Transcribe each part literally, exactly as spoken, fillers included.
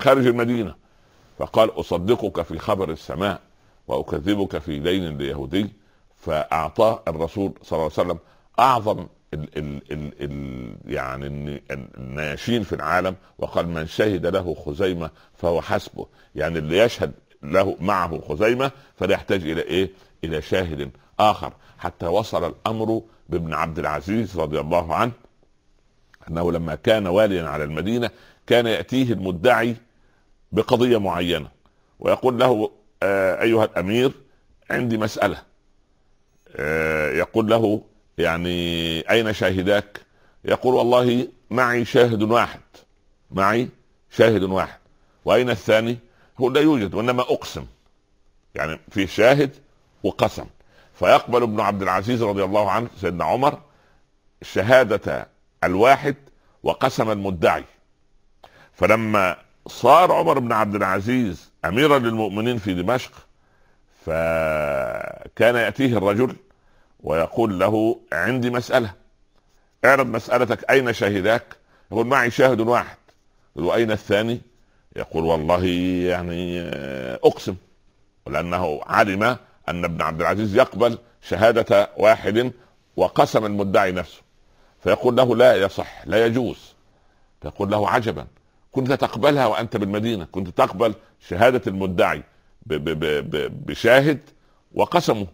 خارج المدينة، فقال أصدقك في خبر السماء وأكذبك في دين ليهودي. فأعطاه الرسول صلى الله عليه وسلم أعظم ال ال ال ال يعني الناشين في العالم، وقال من شهد له خزيمة فهو حسبه. يعني اللي يشهد له معه خزيمة فلا يحتاج إلى إيه؟ إلى شاهد آخر. حتى وصل الأمر بابن عبد العزيز رضي الله عنه أنه لما كان واليا على المدينة كان يأتيه المدعي بقضية معينة ويقول له آه أيها الأمير عندي مسألة. آه يقول له يعني أين شاهداك؟ يقول والله معي شاهد واحد، معي شاهد واحد. وأين الثاني؟ هو لا يوجد، وإنما أقسم. يعني في شاهد وقسم. فيقبل ابن عبد العزيز رضي الله عنه سيدنا عمر شهادة الواحد وقسم المدعي. فلما صار عمر بن عبد العزيز أميرا للمؤمنين في دمشق، فكان يأتيه الرجل ويقول له عندي مسألة، اعرض مسألتك، أين شاهداك؟ يقول معي شاهد واحد. يقول وأين الثاني؟ يقول والله يعني أقسم، ولأنه علم أن ابن عبد العزيز يقبل شهادة واحد وقسم المدعي نفسه. فيقول له لا يصح، لا يجوز. فيقول له عجبا، كنت تقبلها وأنت بالمدينة، كنت تقبل شهادة المدعي ب ب ب بشاهد وقسمه.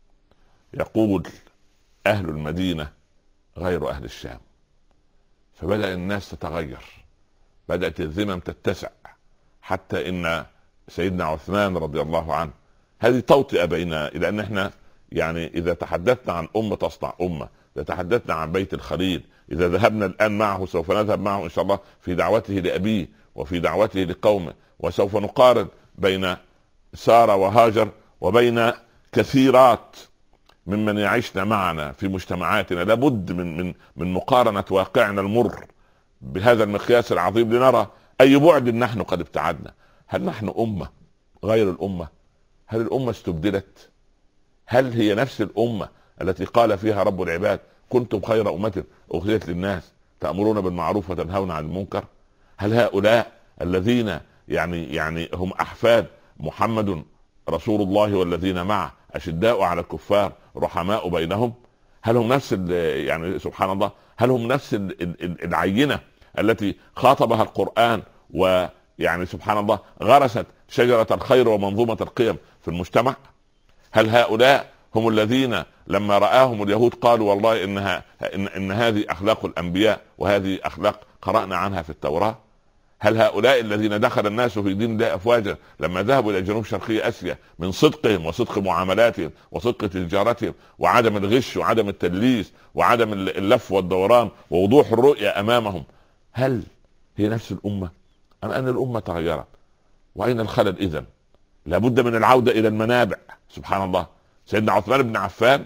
يقول أهل المدينة غير أهل الشام. فبدأ الناس تتغير، بدأت الذمم تتسع، حتى إن سيدنا عثمان رضي الله عنه، هذه توطئة بيننا، إلى أن احنا يعني إذا تحدثنا عن أمة تصنع أمة، إذا تحدثنا عن بيت الخليل، إذا ذهبنا الآن معه سوف نذهب معه إن شاء الله في دعوته لأبيه وفي دعوته لقومه، وسوف نقارن بين سارة وهاجر وبين كثيرات ممن يعيشن معنا في مجتمعاتنا. لابد من من من مقارنة واقعنا المر بهذا المقياس العظيم لنرى أي بعد نحن قد ابتعدنا. هل نحن أمة غير الأمة؟ هل الأمة استبدلت؟ هل هي نفس الأمة التي قال فيها رب العباد كنتم خير أمة أخرجت للناس تأمرون بالمعروف وتنهون عن المنكر؟ هل هؤلاء الذين يعني يعني هم أحفاد محمد رسول الله والذين معه أشداء على الكفار رحماء بينهم، هل هم نفس يعني سبحان الله، هل هم نفس العينة التي خاطبها القرآن ويعني سبحان الله غرست شجرة الخير ومنظومة القيم في المجتمع؟ هل هؤلاء هم الذين لما رآهم اليهود قالوا والله إنها إن, إن هذه أخلاق الأنبياء وهذه أخلاق قرأنا عنها في التوراة؟ هل هؤلاء الذين دخل الناس في دين الله أفواجا لما ذهبوا إلى جنوب شرقي آسيا من صدقهم وصدق معاملاتهم وصدق تجارتهم وعدم الغش وعدم التدليس وعدم اللف والدوران ووضوح الرؤية أمامهم، هل هي نفس الأمة أم أن الأمة تغيرت؟ وأين الخلل إذن؟ لابد من العودة إلى المنابع. سبحان الله، سيدنا عثمان بن عفان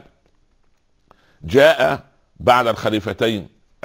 جاء بعد الخليفتين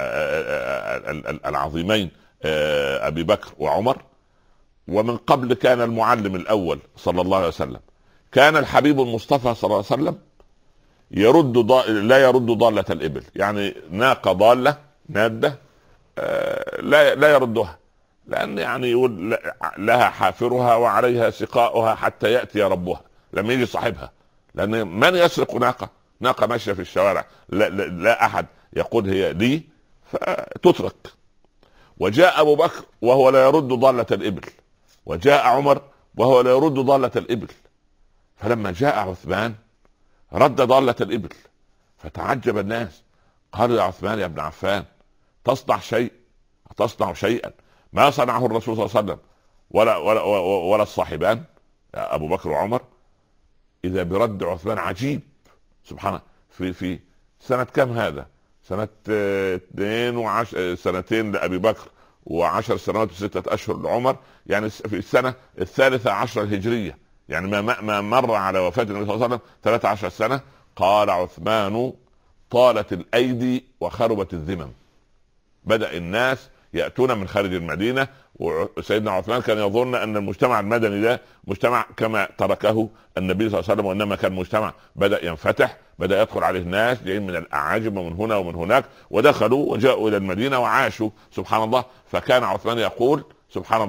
العظيمين أبي بكر وعمر، ومن قبل كان المعلم الأول صلى الله عليه وسلم، كان الحبيب المصطفى صلى الله عليه وسلم يرد ضال... لا يرد ضالة الإبل، يعني ناقة ضالة نادة لا لا يردها، لأن يعني يقول لها حافرها وعليها سقاؤها حتى يأتي ربها لما يجي صاحبها، لأن من يسرق ناقة ناقة ماشية في الشوارع لا, لا, لا أحد يقول هي لي فتترك. وجاء أبو بكر وهو لا يرد ضالة الإبل، وجاء عمر وهو لا يرد ضالة الإبل. فلما جاء عثمان رد ضالة الإبل، فتعجب الناس، قالوا يا عثمان يا ابن عفان تصنع شيء تصنع شيئا ما صنعه الرسول صلى الله عليه وسلم ولا ولا ولا الصاحبان أبو بكر وعمر. إذا برد عثمان عجيب سبحانه. في في سنة كم هذا؟ سنة اثنين وعشر سنتين لأبي بكر وعشر سنوات وستة أشهر لعمر، يعني في السنة الثالثة عشر الهجرية، يعني ما ما مر على وفاة النبي صلى الله عليه وسلم ثلاثة عشر سنة. قال عثمان طالت الأيدي وخربت الذمم. بدأ الناس يأتون من خارج المدينة، وسيدنا عثمان كان يظن أن المجتمع المدني ده مجتمع كما تركه النبي صلى الله عليه وسلم، وإنما كان مجتمع بدأ ينفتح، بدأ يدخل عليه ناس جايين من الأعاجم ومن هنا ومن هناك، ودخلوا وجاءوا إلى المدينة وعاشوا سبحان الله. فكان عثمان يقول سبحان الله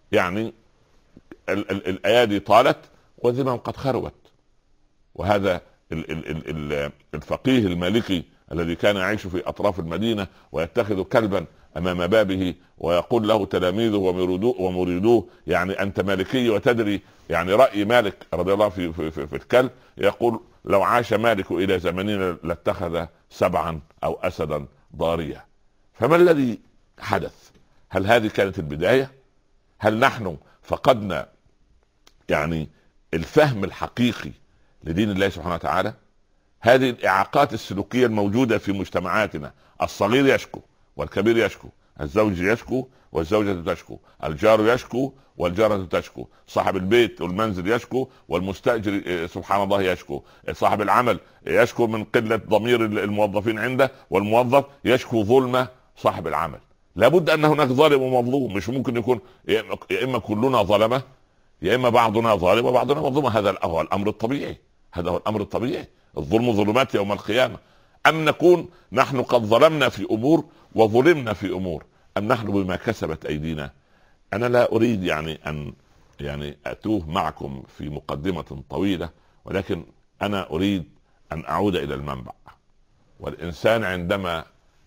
يعني ال ال الايادي طالت والذمم قد خربت. وهذا ال ال ال ال الفقيه المالكي الذي كان يعيش في اطراف المدينه ويتخذ كلبا امام بابه ويقول له تلاميذه ومريدوه ومريدوه يعني انت مالكي وتدري يعني راي مالك رضي الله في, في, في, في الكلب، يقول لو عاش مالك الى زمننا لاتخذ سبعا او اسدا ضاريا. فما الذي حدث؟ هل هذه كانت البدايه؟ هل نحن فقدنا يعني الفهم الحقيقي لدين الله سبحانه وتعالى؟ هذه الإعاقات السلوكية الموجودة في مجتمعاتنا، الصغير يشكو والكبير يشكو، الزوج يشكو والزوجة تشكو، الجار يشكو والجارة تشكو، صاحب البيت والمنزل يشكو والمستأجر سبحان الله يشكو، صاحب العمل يشكو من قلة ضمير الموظفين عنده، والموظف يشكو ظلم صاحب العمل. لابد أن هناك ظالم ومظلوم، مش ممكن يكون يا إما كلنا ظلمة يا إما بعضنا ظالم وبعضنا مظلوم. هذا هو الأمر الطبيعي، هذا هو الأمر الطبيعي. الظلم ظلمات يوم القيامة. أم نكون نحن قد ظلمنا في أمور وظلمنا في أمور، أم نحن بما كسبت أيدينا؟ أنا لا أريد يعني أن يعني أتوه معكم في مقدمة طويلة، ولكن أنا أريد أن أعود إلى المنبع. والإنسان عندما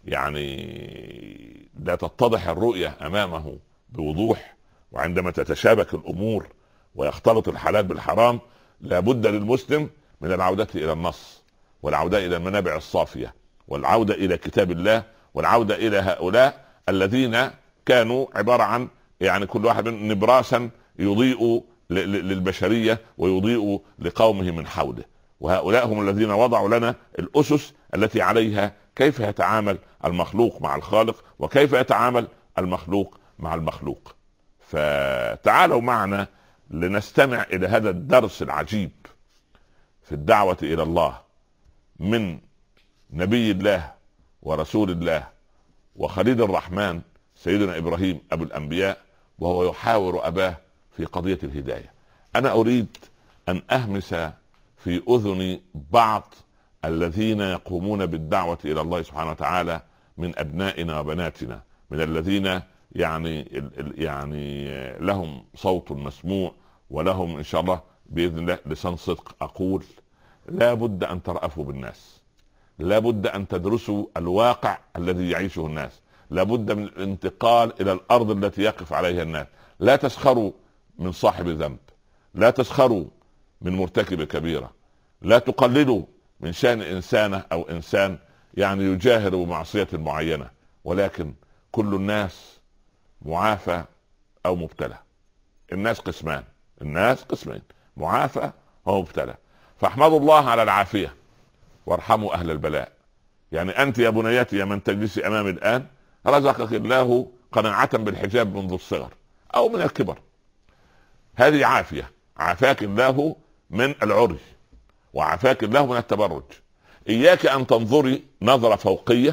يعني لا تتضح الرؤية أمامه بوضوح، وعندما تتشابك الأمور ويختلط الحلال بالحرام، لابد للمسلم من العودة إلى النص، والعودة إلى المنابع الصافية، والعودة إلى كتاب الله، والعودة إلى هؤلاء الذين كانوا عبارة عن يعني كل واحد نبراسا يضيء للبشرية ويضيء لقومه من حوله. وهؤلاء هم الذين وضعوا لنا الأسس التي عليها كيف يتعامل المخلوق مع الخالق، وكيف يتعامل المخلوق مع المخلوق. فتعالوا معنا لنستمع إلى هذا الدرس العجيب في الدعوة إلى الله من نبي الله ورسول الله وخليل الرحمن سيدنا إبراهيم أبو الأنبياء، وهو يحاور أباه في قضية الهداية. أنا أريد أن أهمس في أذن بعض الذين يقومون بالدعوة إلى الله سبحانه وتعالى من أبنائنا وبناتنا، من الذين يعني يعني لهم صوت مسموع ولهم إن شاء الله بإذن الله لسان صدق. أقول لا بد أن ترأفوا بالناس، لا بد أن تدرسوا الواقع الذي يعيشه الناس، لا بد من الانتقال إلى الأرض التي يقف عليها الناس. لا تسخروا من صاحب ذنب، لا تسخروا من مرتكب كبيرة، لا تقللوا من شأن إنسانة أو إنسان يعني يجاهر بمعصية معينة، ولكن كل الناس معافى أو مبتلى. الناس قسمان، الناس قسمين، معافى ومبتلى. فاحمدوا الله على العافية وارحموا أهل البلاء. يعني أنت يا بنيتي يا من تجلسي أمامي الآن رزقك الله قناعة بالحجاب منذ الصغر أو من الكبر، هذه عافية. عافاك الله من العري وعافاك الله من التبرج. إياك أن تنظري نظرة فوقية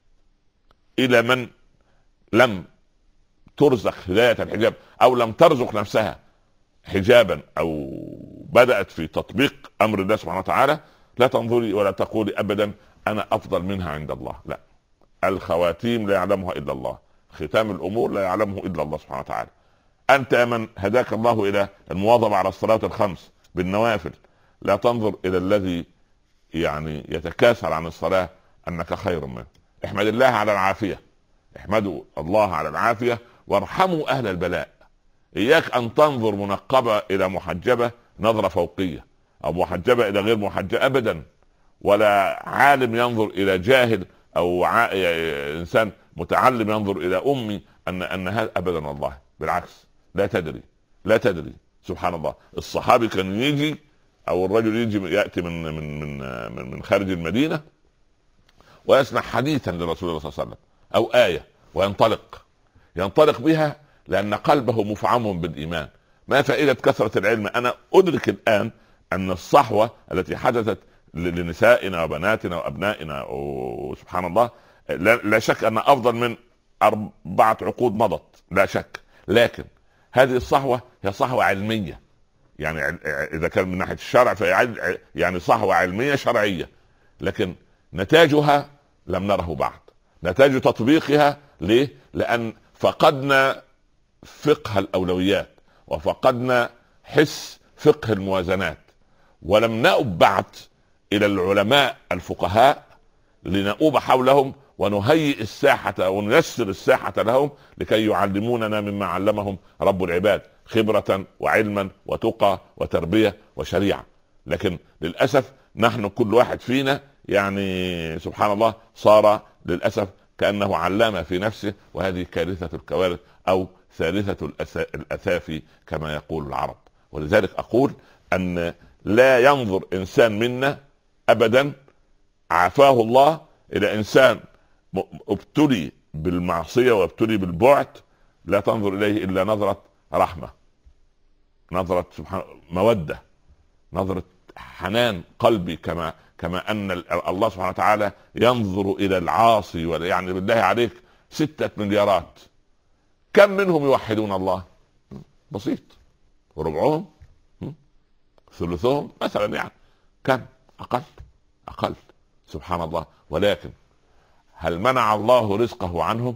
إلى من لم ترزق هداية الحجاب أو لم ترزق نفسها حجابا أو بدأت في تطبيق أمر الله سبحانه وتعالى. لا تنظري ولا تقولي أبدا أنا أفضل منها عند الله. لا، الخواتيم لا يعلمها إلا الله، ختام الأمور لا يعلمه إلا الله سبحانه وتعالى. أنت من هداك الله إلى المواظبة على الصلاة الخمس بالنوافل، لا تنظر إلى الذي يعني يتكاسل عن الصلاة أنك خير منه. احمد الله على العافية، احمدوا الله على العافية وارحموا أهل البلاء. إياك أن تنظر منقبة إلى محجبة نظرة فوقية أو محجبة إلى غير محجبة أبدا، ولا عالم ينظر إلى جاهل أو ع... إنسان متعلم ينظر إلى أمي أن أن هذا أبدا. والله بالعكس، لا تدري لا تدري سبحان الله. الصحابي كان يجي أو الرجل يجي يأتي من من من من خارج المدينة ويسمع حديثا لرسول الله صلى الله عليه وسلم أو آية وينطلق ينطلق بها لأن قلبه مفعم بالإيمان. ما فائدة كثرة العلم؟ أنا أدرك الآن أن الصحوة التي حدثت لنسائنا وبناتنا وأبنائنا وسبحان الله لا شك أن أفضل من أربعة عقود مضت، لا شك، لكن هذه الصحوة هي صحوة علمية. يعني إذا كان من ناحية الشرع فهي يعني صحوة علمية شرعية، لكن نتاجها لم نره بعد. نتاج تطبيقها ليه؟ لأن فقدنا فقه الاولويات، وفقدنا حس فقه الموازنات، ولم نؤب بعد الى العلماء الفقهاء لنؤوب حولهم ونهيئ الساحة ونيسر الساحة لهم لكي يعلموننا مما علمهم رب العباد خبرة وعلما وتقى وتربية وشريعة. لكن للأسف نحن كل واحد فينا يعني سبحان الله صار للأسف كأنه علامة في نفسه، وهذه كارثة الكوارث أو ثالثة الأثافي كما يقول العرب. ولذلك أقول أن لا ينظر إنسان منا أبدا عافاه الله إلى إنسان ابتلي بالمعصية وابتلي بالبعد، لا تنظر إليه إلا نظرة رحمة، نظرة سبحان مودة، نظرة حنان قلبي، كما كما أن الله سبحانه وتعالى ينظر إلى العاصي. يعني بالله عليك ستة مليارات كم منهم يوحدون الله؟ بسيط، وربعهم ثلثهم مثلا، يعني كم؟ أقل أقل سبحان الله. ولكن هل منع الله رزقه عنهم؟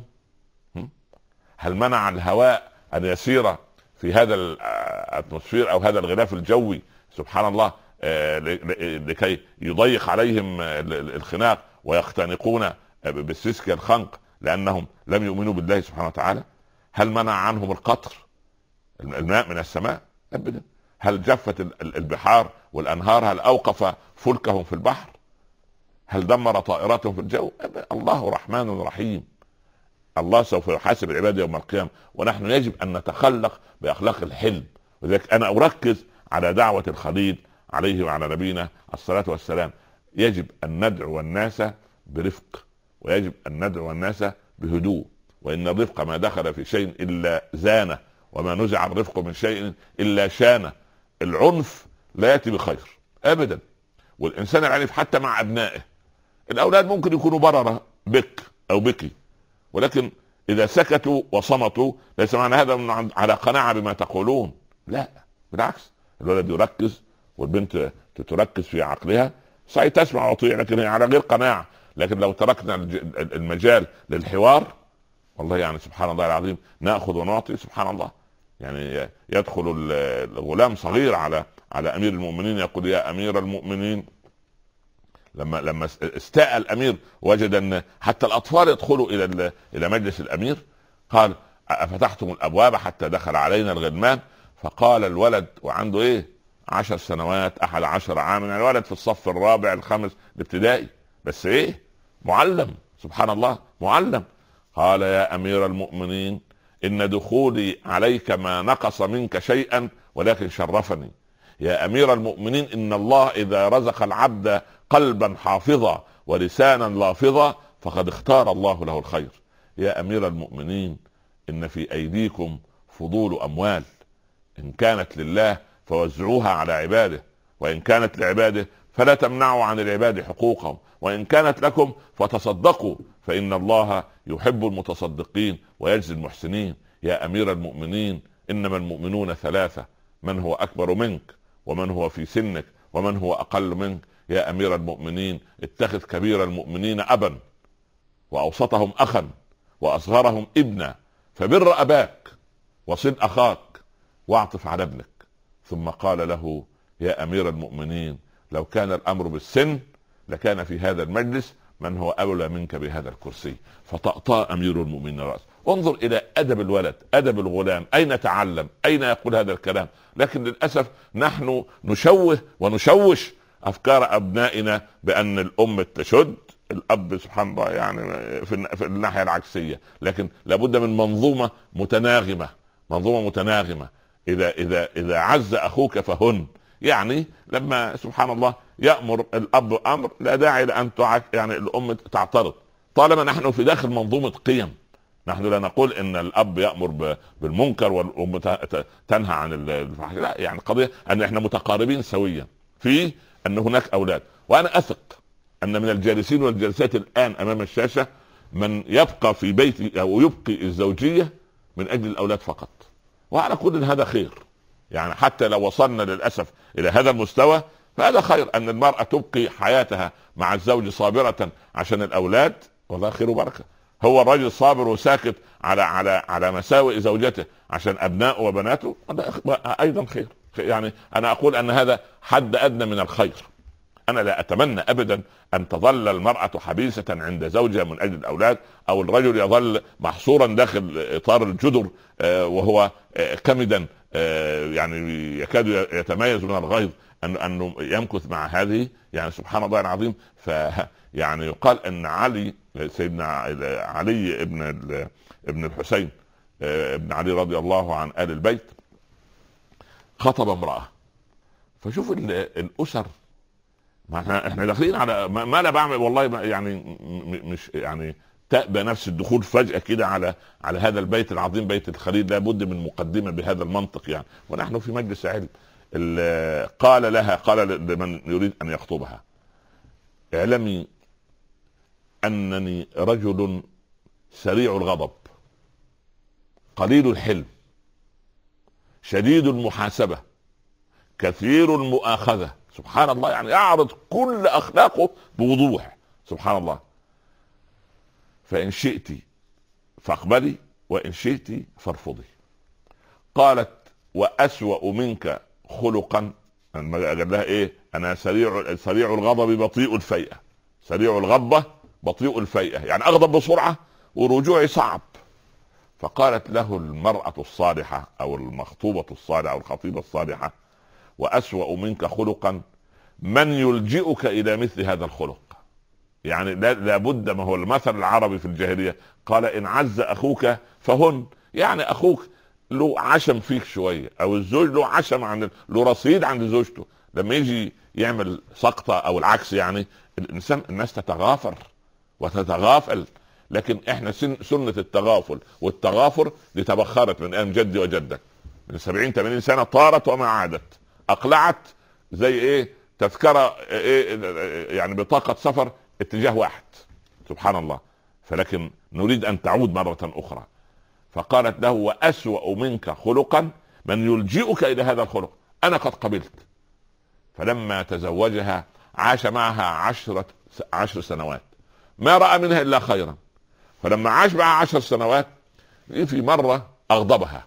هل منع الهواء أن يسير في هذا الاتموسفير أو هذا الغلاف الجوي سبحان الله لكي يضيق عليهم الخناق ويختنقون بالسيسك الخنق لأنهم لم يؤمنوا بالله سبحانه وتعالى؟ هل منع عنهم القطر الماء من السماء؟ أبدا. هل جفت البحار والأنهار؟ هل أوقف فلكهم في البحر؟ هل دمر طائراتهم في الجو؟ أبدا. الله رحمن رحيم، الله سوف يحاسب العباد يوم القيامة، ونحن يجب أن نتخلق بأخلاق الحلم. وذلك أنا أركز على دعوة الخليل عليه وعلى نبينا الصلاة والسلام. يجب أن ندعو الناس برفق، ويجب أن ندعو الناس بهدوء، وإن الرفق ما دخل في شيء إلا زانه، وما نزع الرفق من شيء إلا شانه. العنف لا يأتي بخير أبدا. والإنسان العنيف حتى مع أبنائه، الأولاد ممكن يكونوا بررة بك أو بكي، ولكن إذا سكتوا وصمتوا ليس معنى هذا من على قناعة بما تقولون، لا بالعكس. الولد يركز والبنت تركز في عقلها، صحيح تسمع وتطيع لكن هي على غير قناعة. لكن لو تركنا المجال للحوار والله يعني سبحان الله العظيم نأخذ ونعطي سبحان الله. يعني يدخل الغلام صغير على على أمير المؤمنين يقول: يا أمير المؤمنين، لما لما استاء الأمير وجد أن حتى الأطفال يدخلوا إلى إلى مجلس الأمير، قال: أفتحتم الأبواب حتى دخل علينا الغلمان؟ فقال الولد وعنده إيه عشر سنوات أحد عشر عاما، يعني الولد في الصف الرابع الخامس الابتدائي، بس إيه معلم سبحان الله معلم. قال: يا أمير المؤمنين، إن دخولي عليك ما نقص منك شيئا ولكن شرفني. يا أمير المؤمنين، إن الله إذا رزق العبد قلبا حافظا ولسانا لافظا فقد اختار الله له الخير. يا أمير المؤمنين، إن في أيديكم فضول أموال، إن كانت لله فوزعوها على عباده، وإن كانت لعباده فلا تمنعوا عن العباد حقوقهم، وإن كانت لكم فتصدقوا فإن الله يحب المتصدقين ويجزي المحسنين. يا أمير المؤمنين، إنما المؤمنون ثلاثة: من هو أكبر منك، ومن هو في سنك، ومن هو أقل منك. يا أمير المؤمنين، اتخذ كبير المؤمنين أبا، وأوسطهم أخا، وأصغرهم ابنا، فبر أباك وصل أخاك واعطف على ابنك. ثم قال له: يا أمير المؤمنين، لو كان الأمر بالسن لكان في هذا المجلس من هو أولى منك بهذا الكرسي. فطأطأ أمير المؤمنين رأسه. انظر إلى أدب الولد، أدب الغلام، أين تعلم، أين يقول هذا الكلام. لكن للأسف نحن نشوه ونشوش أفكار أبنائنا بأن الأم تشد، الأب سبحان الله يعني في الناحية العكسية. لكن لابد من منظومة متناغمة، منظومة متناغمة. إذا إذا إذا عز أخوك فهن، يعني لما سبحان الله يأمر الأب أمر لا داعي لأن يعني الأم تعترض، طالما نحن في داخل منظومة قيم. نحن لا نقول إن الأب يأمر بالمنكر والأم تنهى عن الفحش، لا، يعني قضية أن احنا متقاربين سويا في أن هناك أولاد. وأنا أثق أن من الجالسين والجالسات الآن أمام الشاشة من يبقى في بيت أو يبقي الزوجية من أجل الأولاد فقط، وعلى كل هذا خير. يعني حتى لو وصلنا للأسف إلى هذا المستوى فهذا خير، أن المرأة تبقي حياتها مع الزوج صابرة عشان الأولاد، والله خير وبركة. هو الرجل صابر وساكت على على على مساوئ زوجته عشان ابنائه وبناته، ايضا خير. يعني انا اقول ان هذا حد ادنى من الخير. انا لا اتمنى ابدا ان تظل المرأة حبيسة عند زوجها من اجل الاولاد، او الرجل يظل محصورا داخل اطار الجدر وهو كمدا يعني يكاد يتميز من الغيظ أن أنه يمكث مع هذه. يعني سبحان الله العظيم. ف يعني يقال أن علي سيدنا علي ابن ابن الحسين ابن علي رضي الله عن آل البيت خطب امرأة. فشوف الأسر، ما احنا احنا داخلين على ما لا بعمل والله، يعني مش يعني تأبى نفس الدخول فجأة كده على على هذا البيت العظيم بيت الخليل، لابد من مقدمة بهذا المنطق يعني. ونحن في مجلس علم. قال لها، قال لمن يريد أن يخطبها: اعلمي أنني رجل سريع الغضب، قليل الحلم، شديد المحاسبة، كثير المؤاخذة. سبحان الله، يعني يعرض كل أخلاقه بوضوح. سبحان الله. فإن شئت فاقبلي وإن شئت فارفضي. قالت: وأسوأ منك خلقا. قال لها ايه؟ انا سريع سريع الغضب بطيء الفيئة. سريع الغضبة بطيء الفيئة، يعني اغضب بسرعة ورجوعي صعب. فقالت له المرأة الصالحة او المخطوبة الصالحة او الخطيبة الصالحة: وأسوأ منك خلقا من يلجئك الى مثل هذا الخلق. يعني لابد، ما هو المثل العربي في الجاهلية قال: ان عز اخوك فهن. يعني اخوك له عشم فيك شويه، او الزوج له عشم عن له رصيد عند زوجته، لما يجي يعمل سقطه او العكس، يعني الانسان الناس تتغافر وتتغافل. لكن احنا سن سنه التغافل والتغافر دي تبخرت من ايام جدي وجدك، من سبعين ثمانين سنه طارت وما عادت، اقلعت زي ايه؟ تذكره ايه؟ يعني بطاقه سفر اتجاه واحد. سبحان الله. فلكن نريد ان تعود مره اخرى. فقالت له: وأسوأ منك خلقا من يلجئك إلى هذا الخلق. أنا قد قبلت. فلما تزوجها عاش معها عشرة عشر سنوات، ما رأى منها إلا خيرا. فلما عاش معها عشر سنوات في مرة أغضبها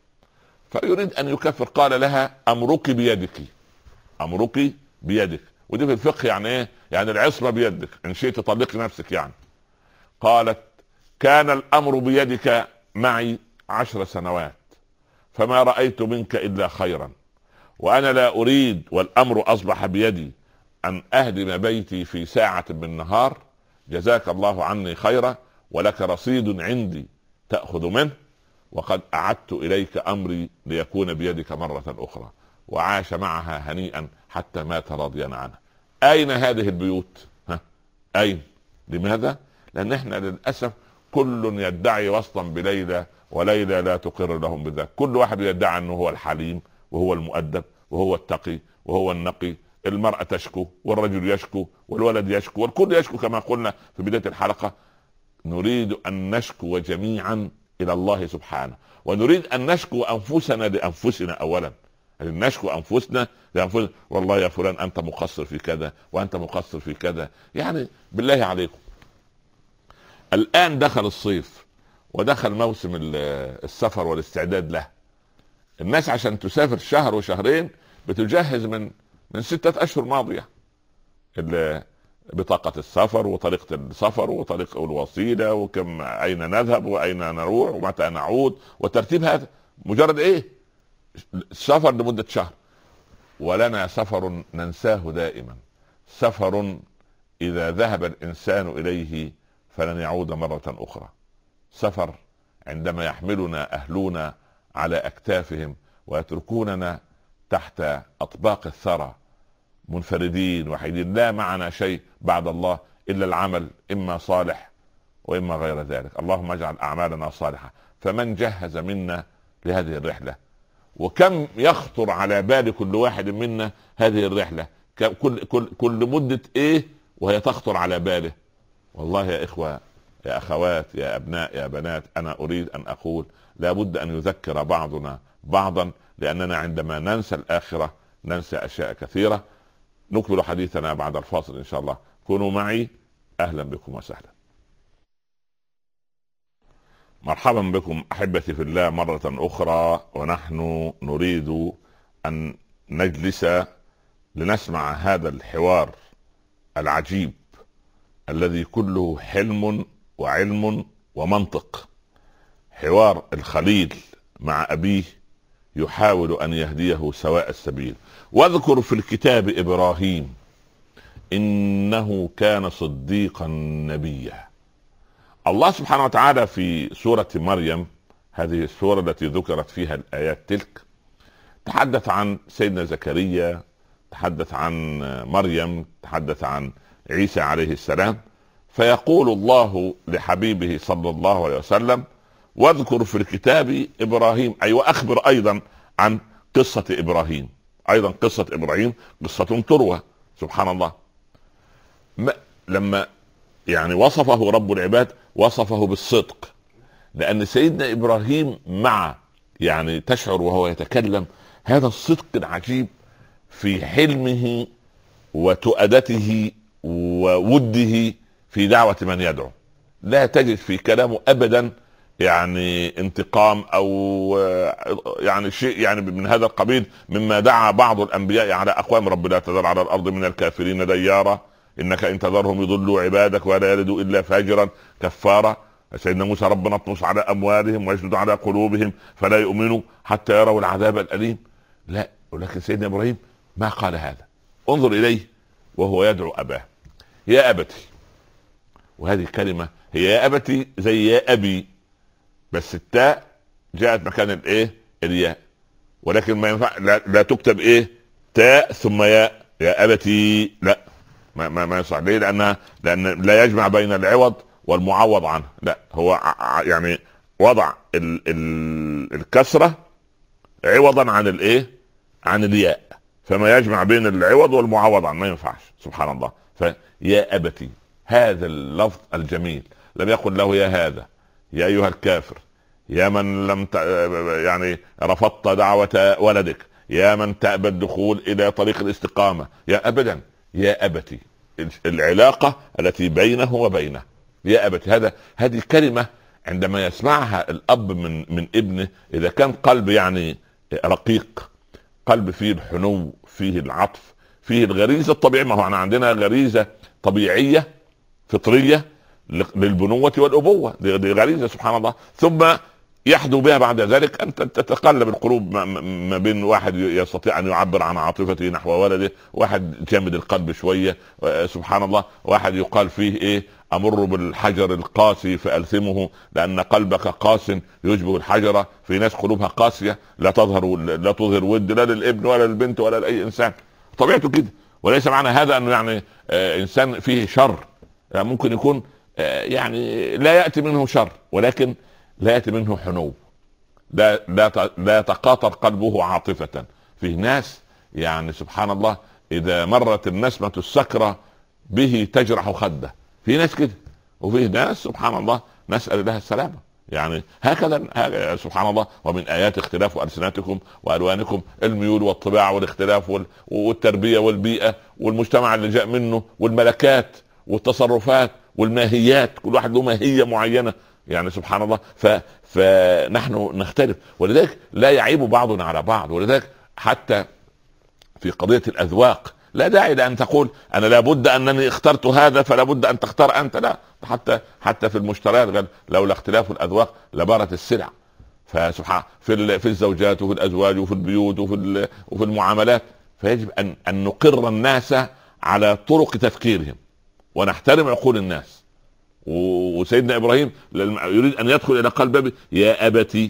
فيريد أن يكفر. قال لها: أمرك بيدك، أمرك بيدك. ودي في الفقه يعني إيه؟ يعني العصمة بيدك، إن شئت طلقي نفسك يعني. قالت: كان الأمر بيدك معي عشر سنوات فما رأيت منك إلا خيرا، وأنا لا أريد والأمر أصبح بيدي أن أهدم بيتي في ساعة من نهار. جزاك الله عني خيرا، ولك رصيد عندي تأخذ منه، وقد أعدت إليك أمري ليكون بيدك مرة أخرى. وعاش معها هنيئا حتى مات راضيا عنها. أين هذه البيوت؟ ها؟ أين؟ لماذا؟ لأن احنا للأسف كل يدعي وصلا بليلى، وليلى لا تقر لهم بذلك. كل واحد يدعي انه هو الحليم وهو المؤدب وهو التقي وهو النقي. المرأة تشكو والرجل يشكو والولد يشكو والكل يشكو كما قلنا في بداية الحلقة. نريد ان نشكو جميعا الى الله سبحانه، ونريد ان نشكو انفسنا لانفسنا اولا. يعني نشكو انفسنا لانفسنا: والله يا فلان انت مقصر في كذا وانت مقصر في كذا. يعني بالله عليكم، الآن دخل الصيف ودخل موسم السفر والاستعداد له. الناس عشان تسافر شهر وشهرين بتجهز من من ستة أشهر ماضية، بطاقة السفر وطريقة السفر وطريقة الوسيلة وكم أين نذهب وأين نروح ومتى نعود وترتيب هذا. مجرد إيه؟ سفر لمدة شهر. ولنا سفر ننساه دائما، سفر إذا ذهب الإنسان إليه فلن يعود مرة أخرى. سفر عندما يحملنا أهلنا على أكتافهم ويتركوننا تحت أطباق الثرى منفردين وحيدين، لا معنا شيء بعد الله إلا العمل، إما صالح وإما غير ذلك. اللهم اجعل أعمالنا صالحة. فمن جهز منا لهذه الرحلة؟ وكم يخطر على بال كل واحد منا هذه الرحلة؟ كل, كل, كل مدة إيه وهي تخطر على باله؟ والله يا إخوة يا أخوات يا أبناء يا بنات، أنا أريد أن أقول لابد أن يذكر بعضنا بعضا، لأننا عندما ننسى الآخرة ننسى أشياء كثيرة. نكمل حديثنا بعد الفاصل إن شاء الله. كونوا معي. أهلا بكم وسهلا. مرحبا بكم احبتي في الله مرة اخرى، ونحن نريد ان نجلس لنسمع هذا الحوار العجيب الذي كله حلم وعلم ومنطق. حوار الخليل مع ابيه يحاول ان يهديه سواء السبيل. واذكر في الكتاب ابراهيم انه كان صديقا نبيا. الله سبحانه وتعالى في سورة مريم، هذه السورة التي ذكرت فيها الآيات تلك، تحدث عن سيدنا زكريا، تحدث عن مريم، تحدث عن عيسى عليه السلام. فيقول الله لحبيبه صلى الله عليه وسلم: واذكر في الكتاب إبراهيم، أي وأخبر أيضا عن قصة إبراهيم. أيضا قصة إبراهيم قصة تروى، سبحان الله. ما لما يعني وصفه رب العباد وصفه بالصدق، لأن سيدنا إبراهيم مع يعني تشعر وهو يتكلم هذا الصدق العجيب في حلمه وتؤدته ووده في دعوة من يدعو. لا تجد في كلامه أبدا يعني انتقام أو يعني شيء يعني من هذا القبيل، مما دعا بعض الأنبياء على أقوام: رب لا تذر على الأرض من الكافرين ديارا انك ان تذرهم يضلوا عبادك ولا يلدوا الا فاجرا كفارا. سيدنا موسى: ربنا اطمس على اموالهم ويشدد على قلوبهم فلا يؤمنوا حتى يروا العذاب الاليم. لا، ولكن سيدنا ابراهيم ما قال هذا. انظر اليه وهو يدعو اباه: يا ابتي. وهذه كلمه هي يا ابتي زي يا ابي، بس التاء جاءت مكان الايه الياء، ولكن ما ينفع لا, لا تكتب ايه تاء ثم ياء يا ابتي، لا ما ما ما يصح. ليه؟ لانها لان لا يجمع بين العوض والمعوض عنه. لا، هو يعني وضع ال ال الكسره عوضا عن الايه عن الياء، فما يجمع بين العوض والمعوض عنه ما ينفعش، سبحان الله. فيا ابتي هذا اللفظ الجميل، لم يقل له يا هذا، يا ايها الكافر، يا من لم ت... يعني رفضت دعوة ولدك، يا من تأبى الدخول الى طريق الاستقامة، يا ابدا، يا ابتي. العلاقة التي بينه وبينه يا ابتي، هذا هذه كلمة عندما يسمعها الاب من من ابنه، اذا كان قلب يعني رقيق، قلب فيه الحنو، فيه العطف، فيه الغريزة الطبيعية. ما هو احنا عندنا غريزة طبيعية فطرية للبنوة والأبوة، دي غريزة سبحان الله. ثم يحدو بها بعد ذلك أن تتقلب القلوب ما بين واحد يستطيع أن يعبر عن عاطفته نحو ولده، واحد جامد القلب شوية سبحان الله، واحد يقال فيه إيه أمر بالحجر القاسي فألثمه لأن قلبك قاس يشبه الحجرة. في ناس قلوبها قاسية لا تظهر لا تظهر ود لا للابن ولا للبنت ولا لأي إنسان، طبيعته كده. وليس معنى هذا أنه يعني آه إنسان فيه شر، يعني ممكن يكون آه يعني لا يأتي منه شر، ولكن لا يأتي منه حنو، لا لا لا يتقاطر قلبه عاطفة. في ناس يعني سبحان الله إذا مرت النسمة السكرة به تجرح خده، في ناس كده. وفي ناس سبحان الله نسأل الله السلامة. يعني هكذا سبحان الله. ومن آيات اختلاف ألسنتكم وألوانكم الميول والطباع والاختلاف والتربية والبيئة والمجتمع اللي جاء منه والملكات والتصرفات والماهيات، كل واحد له ماهية معينة يعني سبحان الله. ف... فنحن نختلف، ولذلك لا يعيب بعضنا على بعض. ولذلك حتى في قضية الأذواق لا داعي لأن تقول أنا لابد أنني اخترت هذا فلا بد أن تختار أنت، لا. حتى حتى في المشتريات لولا اختلاف الأذواق لبارت السلع. فسبحان في في الزوجات وفي الأزواج وفي البيوت وفي وفي المعاملات. فيجب أن أن نقر الناس على طرق تفكيرهم ونحترم عقول الناس. وسيدنا إبراهيم يريد أن يدخل إلى قلب أبي: يا أبتي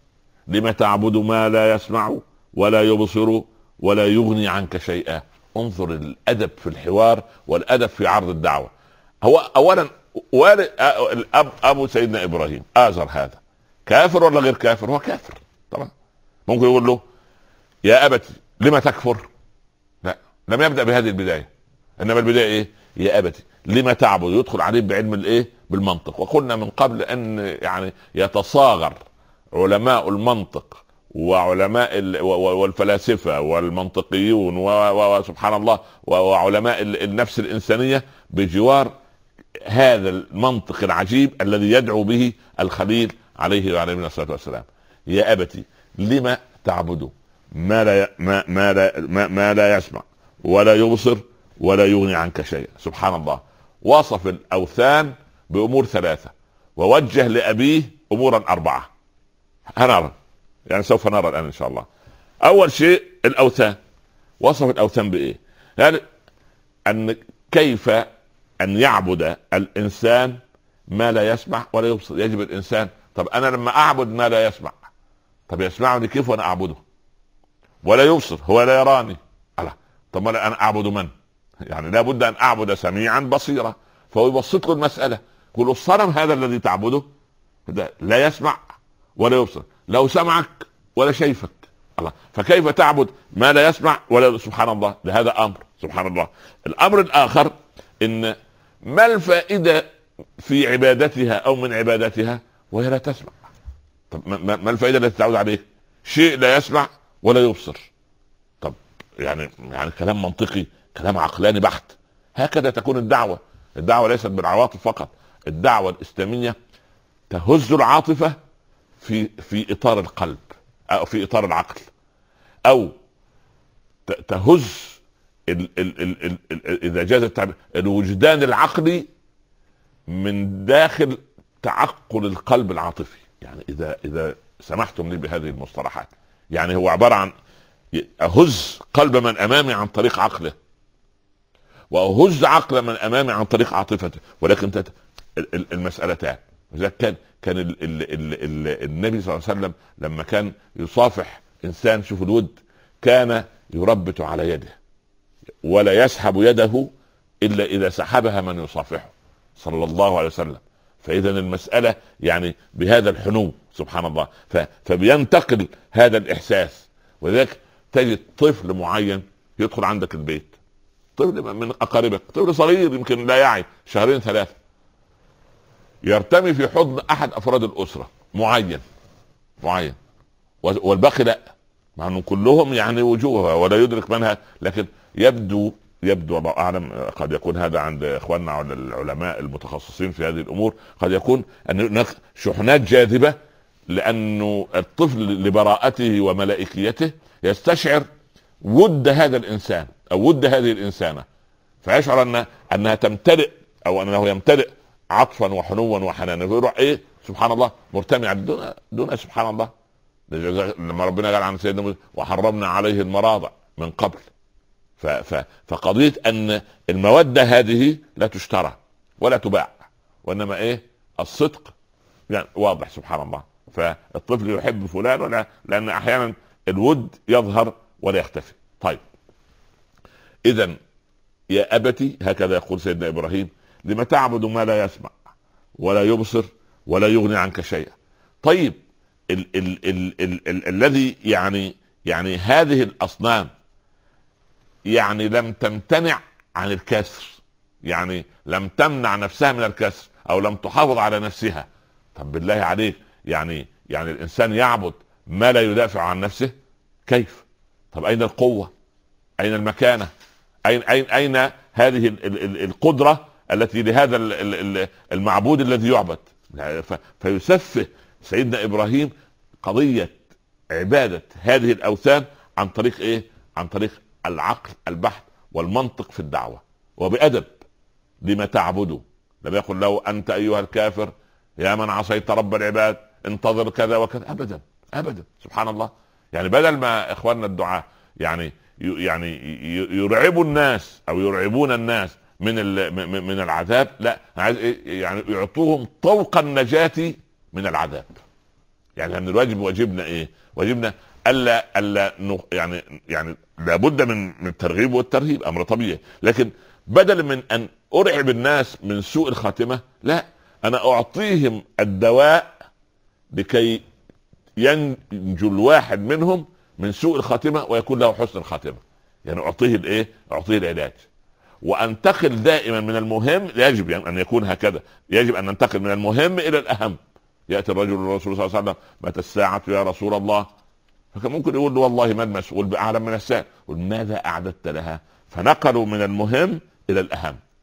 لم تعبد ما لا يسمع ولا يبصر ولا يغني عنك شيئا. انظر الأدب في الحوار والأدب في عرض الدعوة. هو أولا والد الأب أبو سيدنا إبراهيم آزر هذا كافر ولا غير كافر؟ هو كافر طبعا. ممكن يقول له يا أبتي لما تكفر؟ لا، لم يبدأ بهذه البداية، إنما البداية إيه؟ يا أبتي لما تعبد، يدخل عليه بعلم الإيه؟ بالمنطق. وقلنا من قبل أن يعني يتصاغر علماء المنطق وعلماء والفلاسفة والمنطقيون وسبحان الله وعلماء النفس الإنسانية بجوار هذا المنطق العجيب الذي يدعو به الخليل عليه وعلى نبينا الصلاة والسلام. يا أبتي لما تعبد ما لا ما ما لا ما, ما لا يسمع ولا يبصر ولا يغني عنك شيئا. سبحان الله، وصف الأوثان بأمور ثلاثة ووجه لأبيه أمورا أربعة. هنرى يعني سوف نرى الآن إن شاء الله. أول شيء الأوثان، وصف الأوثان بإيه؟ يعني أن كيف أن يعبد الإنسان ما لا يسمع ولا يبصر. يجب الإنسان، طب أنا لما أعبد ما لا يسمع، طب يسمعني كيف وأنا أعبده؟ ولا يبصر، هو لا يراني. الله، طب أنا أعبد من؟ يعني لابد أن أعبد سميعا بصيرا. فهو يبسط له المسألة، يقول الصنم هذا الذي تعبده ده لا يسمع ولا يبصر، لو سمعك ولا شايفك. الله، فكيف تعبد ما لا يسمع ولا؟ سبحان الله، لهذا أمر. سبحان الله. الأمر الآخر إن ما الفائدة في عبادتها أو من عبادتها وهي لا تسمع؟ طب ما الفائدة التي تعود عليه؟ شيء لا يسمع ولا يبصر. طب يعني يعني كلام منطقي، كلام عقلاني بحت. هكذا تكون الدعوة. الدعوة ليست بالعواطف فقط، الدعوة الإسلامية تهز العاطفة في في إطار القلب أو في إطار العقل، أو تهز ال ال ال ال ال إذا جاز التعبير الوجدان العقلي من داخل تعقل القلب العاطفي. يعني إذا إذا سمحتم لي بهذه المصطلحات، يعني هو عبارة عن أهز قلب من أمامي عن طريق عقله، وأهز عقل من أمامي عن طريق عاطفته، ولكن تت... المسألتان. وذلك كان كان ال... ال... ال... ال... النبي صلى الله عليه وسلم لما كان يصافح إنسان، شوف الود، كان يربت على يده ولا يسحب يده إلا إذا سحبها من يصافحه صلى الله عليه وسلم. فإذا المسألة يعني بهذا الحنو. سبحان الله. ف... فبينتقل هذا الإحساس. وذلك تجد طفل معين يدخل عندك البيت، طفل من أقاربك، طفل صغير يمكن لا يعي، شهرين ثلاثة، يرتمي في حضن أحد أفراد الأسرة معين معين والباقي لا، مع أنه كلهم يعني وجوهها ولا يدرك منها، لكن يبدو يبدو الله أعلم، قد يكون هذا عند إخواننا على العلماء المتخصصين في هذه الأمور، قد يكون أن هناك شحنات جاذبة، لأنه الطفل لبراءته وملائكيته يستشعر ود هذا الإنسان أو ود هذه الإنسانة، فيشعر أن أنها تمتلئ أو أنه يمتلئ عطفا وحنوا وحنانا، فيروح إيه سبحان الله مرتمي دون دون سبحان الله. لما ربنا قال عن سيدنا موسى وحرمنا عليه المراضع من قبل. ف ف فقضية أن المودة هذه لا تشترى ولا تباع، وإنما إيه الصدق يعني واضح. سبحان الله. فالطفل يحب فلان ولا، لأن أحيانا الود يظهر ولا يختفي. طيب إذن يا أبتي، هكذا يقول سيدنا إبراهيم، لما تعبد ما لا يسمع ولا يبصر ولا يغني عنك شيئا. طيب ال ال ال ال ال الذي يعني يعني هذه الأصنام يعني لم تمتنع عن الكسر، يعني لم تمنع نفسها من الكسر أو لم تحافظ على نفسها. طب بالله عليك، يعني يعني الإنسان يعبد ما لا يدافع عن نفسه؟ كيف؟ طب أين القوة؟ أين المكانة؟ أين أين أين هذه ال ال ال القدرة التي لهذا ال ال المعبود الذي يعبد؟ فيسفه سيدنا إبراهيم قضية عبادة هذه الأوثان عن طريق إيه؟ عن طريق العقل البحث والمنطق في الدعوة وبأدب. لما تعبدوا، لم يقل له أنت أيها الكافر يا من عصيت رب العباد انتظر كذا وكذا، أبدا أبدا. سبحان الله. يعني بدل ما إخواننا الدعاء يعني يعني يرعبوا الناس أو يرعبون الناس من من العذاب، لا، عايز يعني يعطوهم طوق النجاة من العذاب. يعني أن الواجب واجبنا إيه؟ واجبنا ألا ألا يعني يعني لابد من من الترغيب والترهيب، أمر طبيعي، لكن بدل من أن أرعب الناس من سوء الخاتمة، لا، أنا أعطيهم الدواء لكي ينجو الواحد منهم من سوء الخاتمة ويكون له حسن الخاتمة. يعني أعطيه الإيه؟ أعطيه العلاج. وأنتقل دائما من المهم، يجب يعني أن يكون هكذا، يجب أن ننتقل من المهم إلى الأهم. يأتي الرجل للرسول صلى الله عليه وسلم متى الساعة يا رسول الله؟ فكان ممكن يقول له والله ما المسؤول بأعلم من السائل، قل ماذا أعددت لها؟ فنقلوا من المهم إلى الأهم.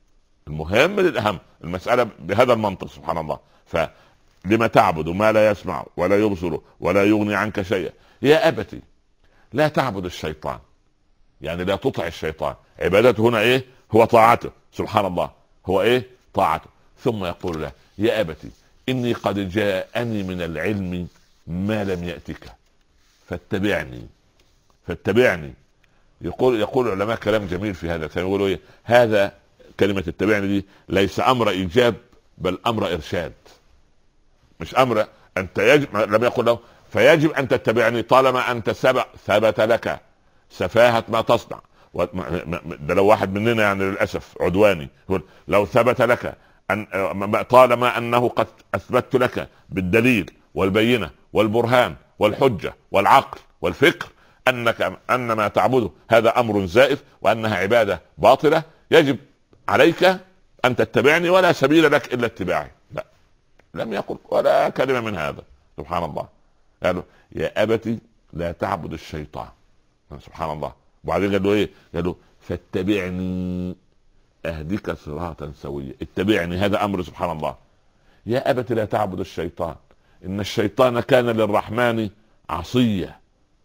المهم للاهم، المساله بهذا المنطق سبحان الله. فلما تعبد ما لا يسمع ولا يبصر ولا يغني عنك شيئا؟ يا ابتي لا تعبد الشيطان، يعني لا تطع الشيطان. عبادته هنا ايه؟ هو طاعته سبحان الله، هو ايه؟ طاعته. ثم يقول له يا ابتي اني قد جاءني من العلم ما لم يأتك فاتبعني فاتبعني. يقول يقول العلماء كلام جميل في هذا، كانوا يقولوا ايه؟ هذا كلمة اتبعني دي ليس امر ايجاب بل امر ارشاد، مش امر انت يجب، لم يقل له فيجب ان تتبعني طالما انت سبق ثبت لك سفاهة ما تصنع. ده لو واحد مننا يعني للاسف عدواني يقول لو ثبت لك ان طالما انه قد اثبتت لك بالدليل والبينة والبرهان والحجة والعقل والفكر انك ان ما تعبده هذا امر زائف وانها عبادة باطلة، يجب عليك ان تتبعني ولا سبيل لك الا اتباعي. لا، لم يقل ولا كلمة من هذا سبحان الله. قالوا يا ابتي لا تعبد الشيطان سبحان الله. وبعدين قالوا ايه؟ قالوا فاتبعني اهدك صراطا سويا. اتبعني هذا امر سبحان الله. يا ابت لا تعبد الشيطان ان الشيطان كان للرحمن عصيا.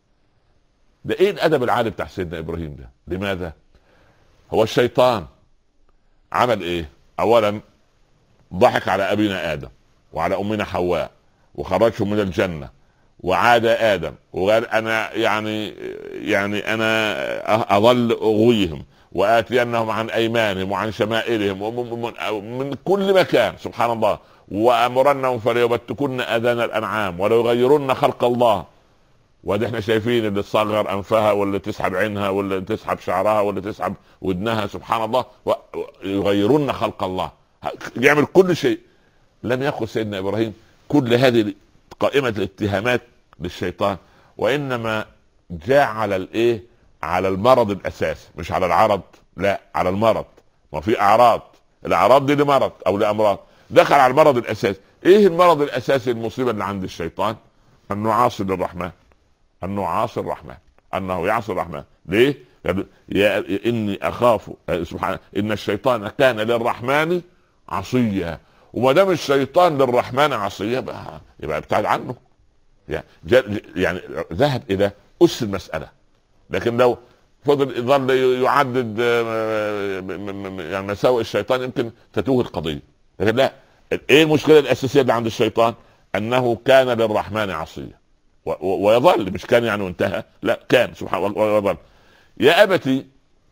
ده ايه الادب العالي بتاع سيدنا ابراهيم ده؟ لماذا؟ هو الشيطان عمل ايه؟ اولا ضحك على ابينا ادم وعلى امنا حواء وخرجهم من الجنة وعاد ادم وقال انا يعني يعني انا اظل اغويهم واتينهم عن ايمانهم وعن شمائلهم ومن كل مكان سبحان الله، وامرنهم فليبتكن اذان الانعام وليغيرن خلق الله. وده احنا شايفين اللي تصغر انفها واللي تسحب عينها واللي تسحب شعرها واللي تسحب ودنها سبحان الله، ويغيرن خلق الله، يعمل كل شيء. لم يقل سيدنا ابراهيم كل هذه قائمة الاتهامات للشيطان، وانما جاء على الايه؟ على المرض الاساسي، مش على العرض، لا على المرض. ما في اعراض، الاعراض دي لمرض او لامراض، دخل على المرض الاساسي. ايه المرض الاساسي المصيبة اللي عند الشيطان؟ انه عاصي للرحمن، انه عاصي الرحمن، انه يعصي الرحمن. ليه؟ يعني يا اني اخاف سبحانه ان الشيطان كان للرحمن عصيا. وما دام الشيطان للرحمن عصيا يبقى يبقى ابتعد عنه. يعني, يعني ذهب الى اس المسألة. لكن لو فضل يظل يعدد يعني مساوئ الشيطان يمكن تتوه القضية. لكن لا، ايه المشكلة الاساسية اللي عند الشيطان؟ انه كان للرحمن عصيا ويظل، مش كان يعني وانتهى، لا كان سبحان الله ويظل. يا ابتي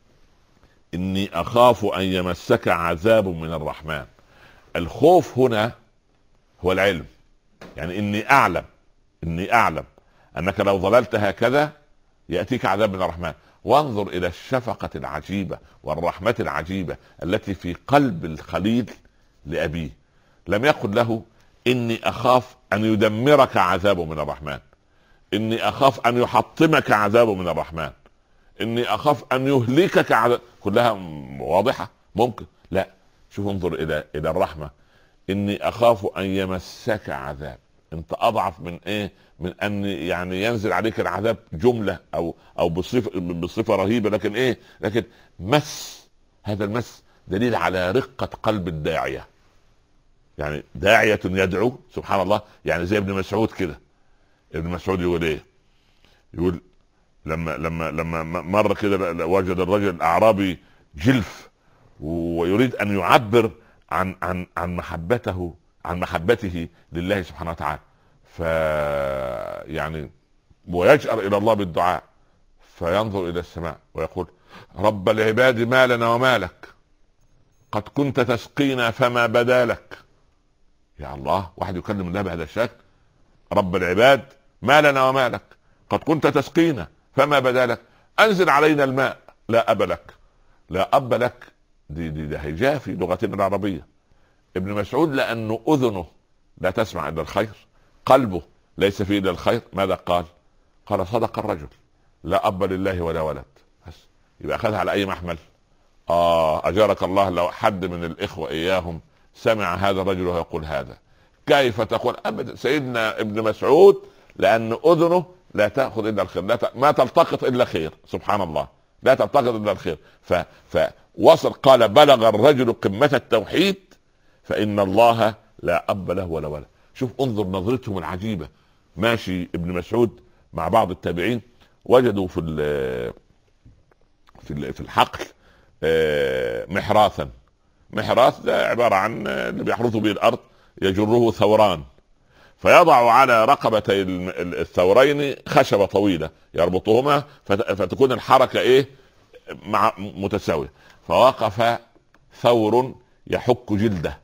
اني اخاف ان يمسك عذاب من الرحمن. الخوف هنا هو العلم، يعني اني اعلم اني اعلم انك لو ظللت هكذا ياتيك عذاب من الرحمن. وانظر الى الشفقة العجيبة والرحمة العجيبة التي في قلب الخليل لابيه. لم يقل له اني اخاف ان يدمرك عذاب من الرحمن، اني اخاف ان يحطمك عذاب من الرحمن، اني اخاف ان يهلكك عذاب، كلها واضحة ممكن. لا، شوف انظر الى الى الرحمة. اني اخاف ان يمسك عذاب. انت اضعف من ايه؟ من ان يعني ينزل عليك العذاب جملة او او بصفة بصفة رهيبة، لكن ايه؟ لكن مس، هذا المس دليل على رقة قلب الداعية. يعني داعية يدعو سبحان الله، يعني زي ابن مسعود كده. ابن مسعود يقول ايه؟ يقول لما لما لما مر كده وجد الرجل الاعرابي جلف ويريد ان يعبر عن عن عن محبته عن محبته لله سبحانه وتعالى، ف يعني ويجأر الى الله بالدعاء، فينظر الى السماء ويقول رب العباد ما لنا وما لك، قد كنت تسقينا فما بدا لك. يا الله، واحد يكلم الله بهذا الشكل. رب العباد ما لنا وما لك، قد كنت تسقينا فما بدا لك، انزل علينا الماء. لا اب لك، لا اب لك، دي دي, دي هيجاء في لغتنا العربية. ابن مسعود لانه اذنه لا تسمع الا الخير، قلبه ليس فيه الا الخير، ماذا قال؟ قال صدق الرجل، لا اب لله ولا ولد. بس يبقى اخذها على اي محمل؟ اه اجارك الله، لو حد من الاخوة اياهم سمع هذا الرجل ويقول هذا، كيف تقول؟ ابدا. سيدنا ابن مسعود لان اذنه لا تاخذ الا الخير، لا ت... ما تلتقط الا خير سبحان الله، لا تلتقط الا الخير. ف... ف... وصل قال بلغ الرجل قمة التوحيد فإن الله لا أب له ولا ولد. شوف انظر نظرتهم العجيبة. ماشي ابن مسعود مع بعض التابعين، وجدوا في في في الحقل محراثا. محراث ده عبارة عن اللي بيحرثوا به الأرض، يجره ثوران، فيضع على رقبتي الثورين خشبة طويلة يربطهما فتكون الحركة ايه مع متساوية. فوقف ثور يحك جلده،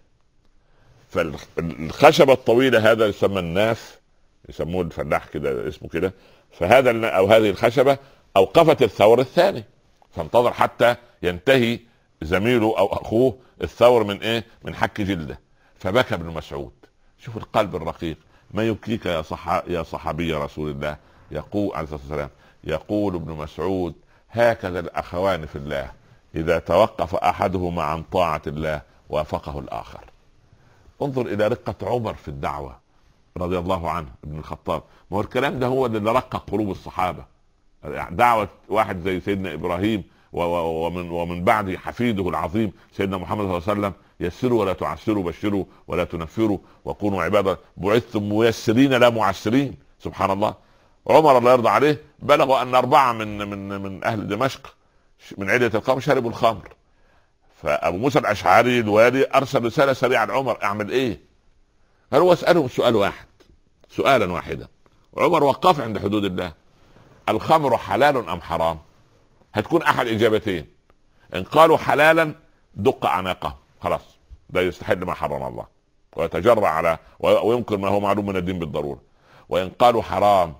فالخشبة الطويلة هذا يسمى الناف، يسموه الفلاح كده اسمه كده، فهذا او هذه الخشبة اوقفت الثور الثاني، فانتظر حتى ينتهي زميله او اخوه الثور من ايه من حك جلده. فبكى ابن مسعود. شوف القلب الرقيق. ما يبكيك يا صح يا صحابي رسول الله؟ يقول عليه الصلاة والسلام، يقول ابن مسعود: هكذا الاخوان في الله، اذا توقف احدهما عن طاعة الله وافقه الاخر. انظر الى رقة عمر في الدعوة رضي الله عنه ابن الخطاب. ما هو الكلام ده هو اللي رقق قلوب الصحابة. دعوة واحد زي سيدنا ابراهيم ومن ومن بعده حفيده العظيم سيدنا محمد صلى الله عليه وسلم: يسروا ولا تعسروا، بشروا ولا تنفروا، وكونوا عبادا بعثتم ميسرين لا معسرين. سبحان الله. عمر الله يرضى عليه بلغوا ان اربعه من من من اهل دمشق من عده القوم شربوا الخمر، فابو موسى الاشعري الوالي ارسل رساله سريعه لعمر: اعمل ايه؟ قال هو اسالهم سؤال واحد، سؤالا واحدا. عمر وقف عند حدود الله: الخمر حلال ام حرام؟ هتكون احد اجابتين. ان قالوا حلالا دق اعناقه، خلاص ده يستحل ما حرم الله ويتجرع على وينكر ما هو معلوم من الدين بالضروره. وان قالوا حرام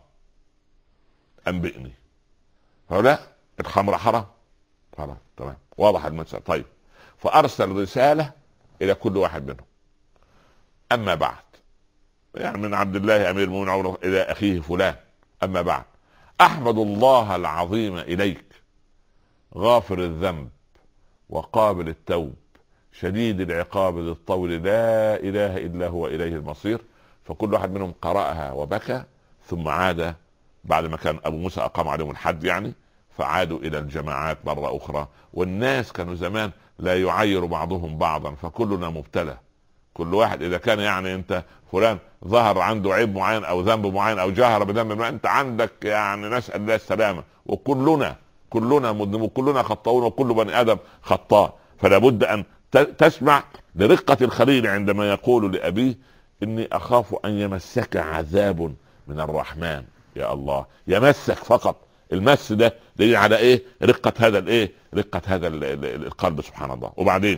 انبئني. فلا الخمر حرام، خلاص تمام واضح المسألة. طيب، فارسل رساله الى كل واحد منهم: اما بعد، يعني من عبد الله امير المؤمنين عمر الى اخيه فلان: اما بعد، احمد الله العظيم اليك، غافر الذنب وقابل التوب شديد العقاب ذي الطول، لا اله الا هو اليه المصير. فكل واحد منهم قرأها وبكى، ثم عاد بعد ما كان ابو موسى اقام عليهم الحد يعني، فعادوا الى الجماعات مرة اخرى. والناس كانوا زمان لا يعير بعضهم بعضا، فكلنا مبتلى. كل واحد اذا كان يعني انت فلان ظهر عنده عيب معين او ذنب معين او جاهر بذنب ما، انت عندك يعني نسأل الله السلامة. وكلنا كلنا مذنب وكلنا خطاؤون وكل بني ادم خطاء. فلا بد ان تسمع لرقة الخليل عندما يقول لأبيه: إني أخاف أن يمسك عذاب من الرحمن. يا الله، يمسك فقط. المس ده دليل على إيه؟ رقة هذا الإيه؟ رقة هذا القلب. سبحان الله. وبعدين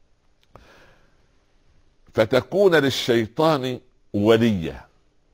فتكون للشيطان ولية.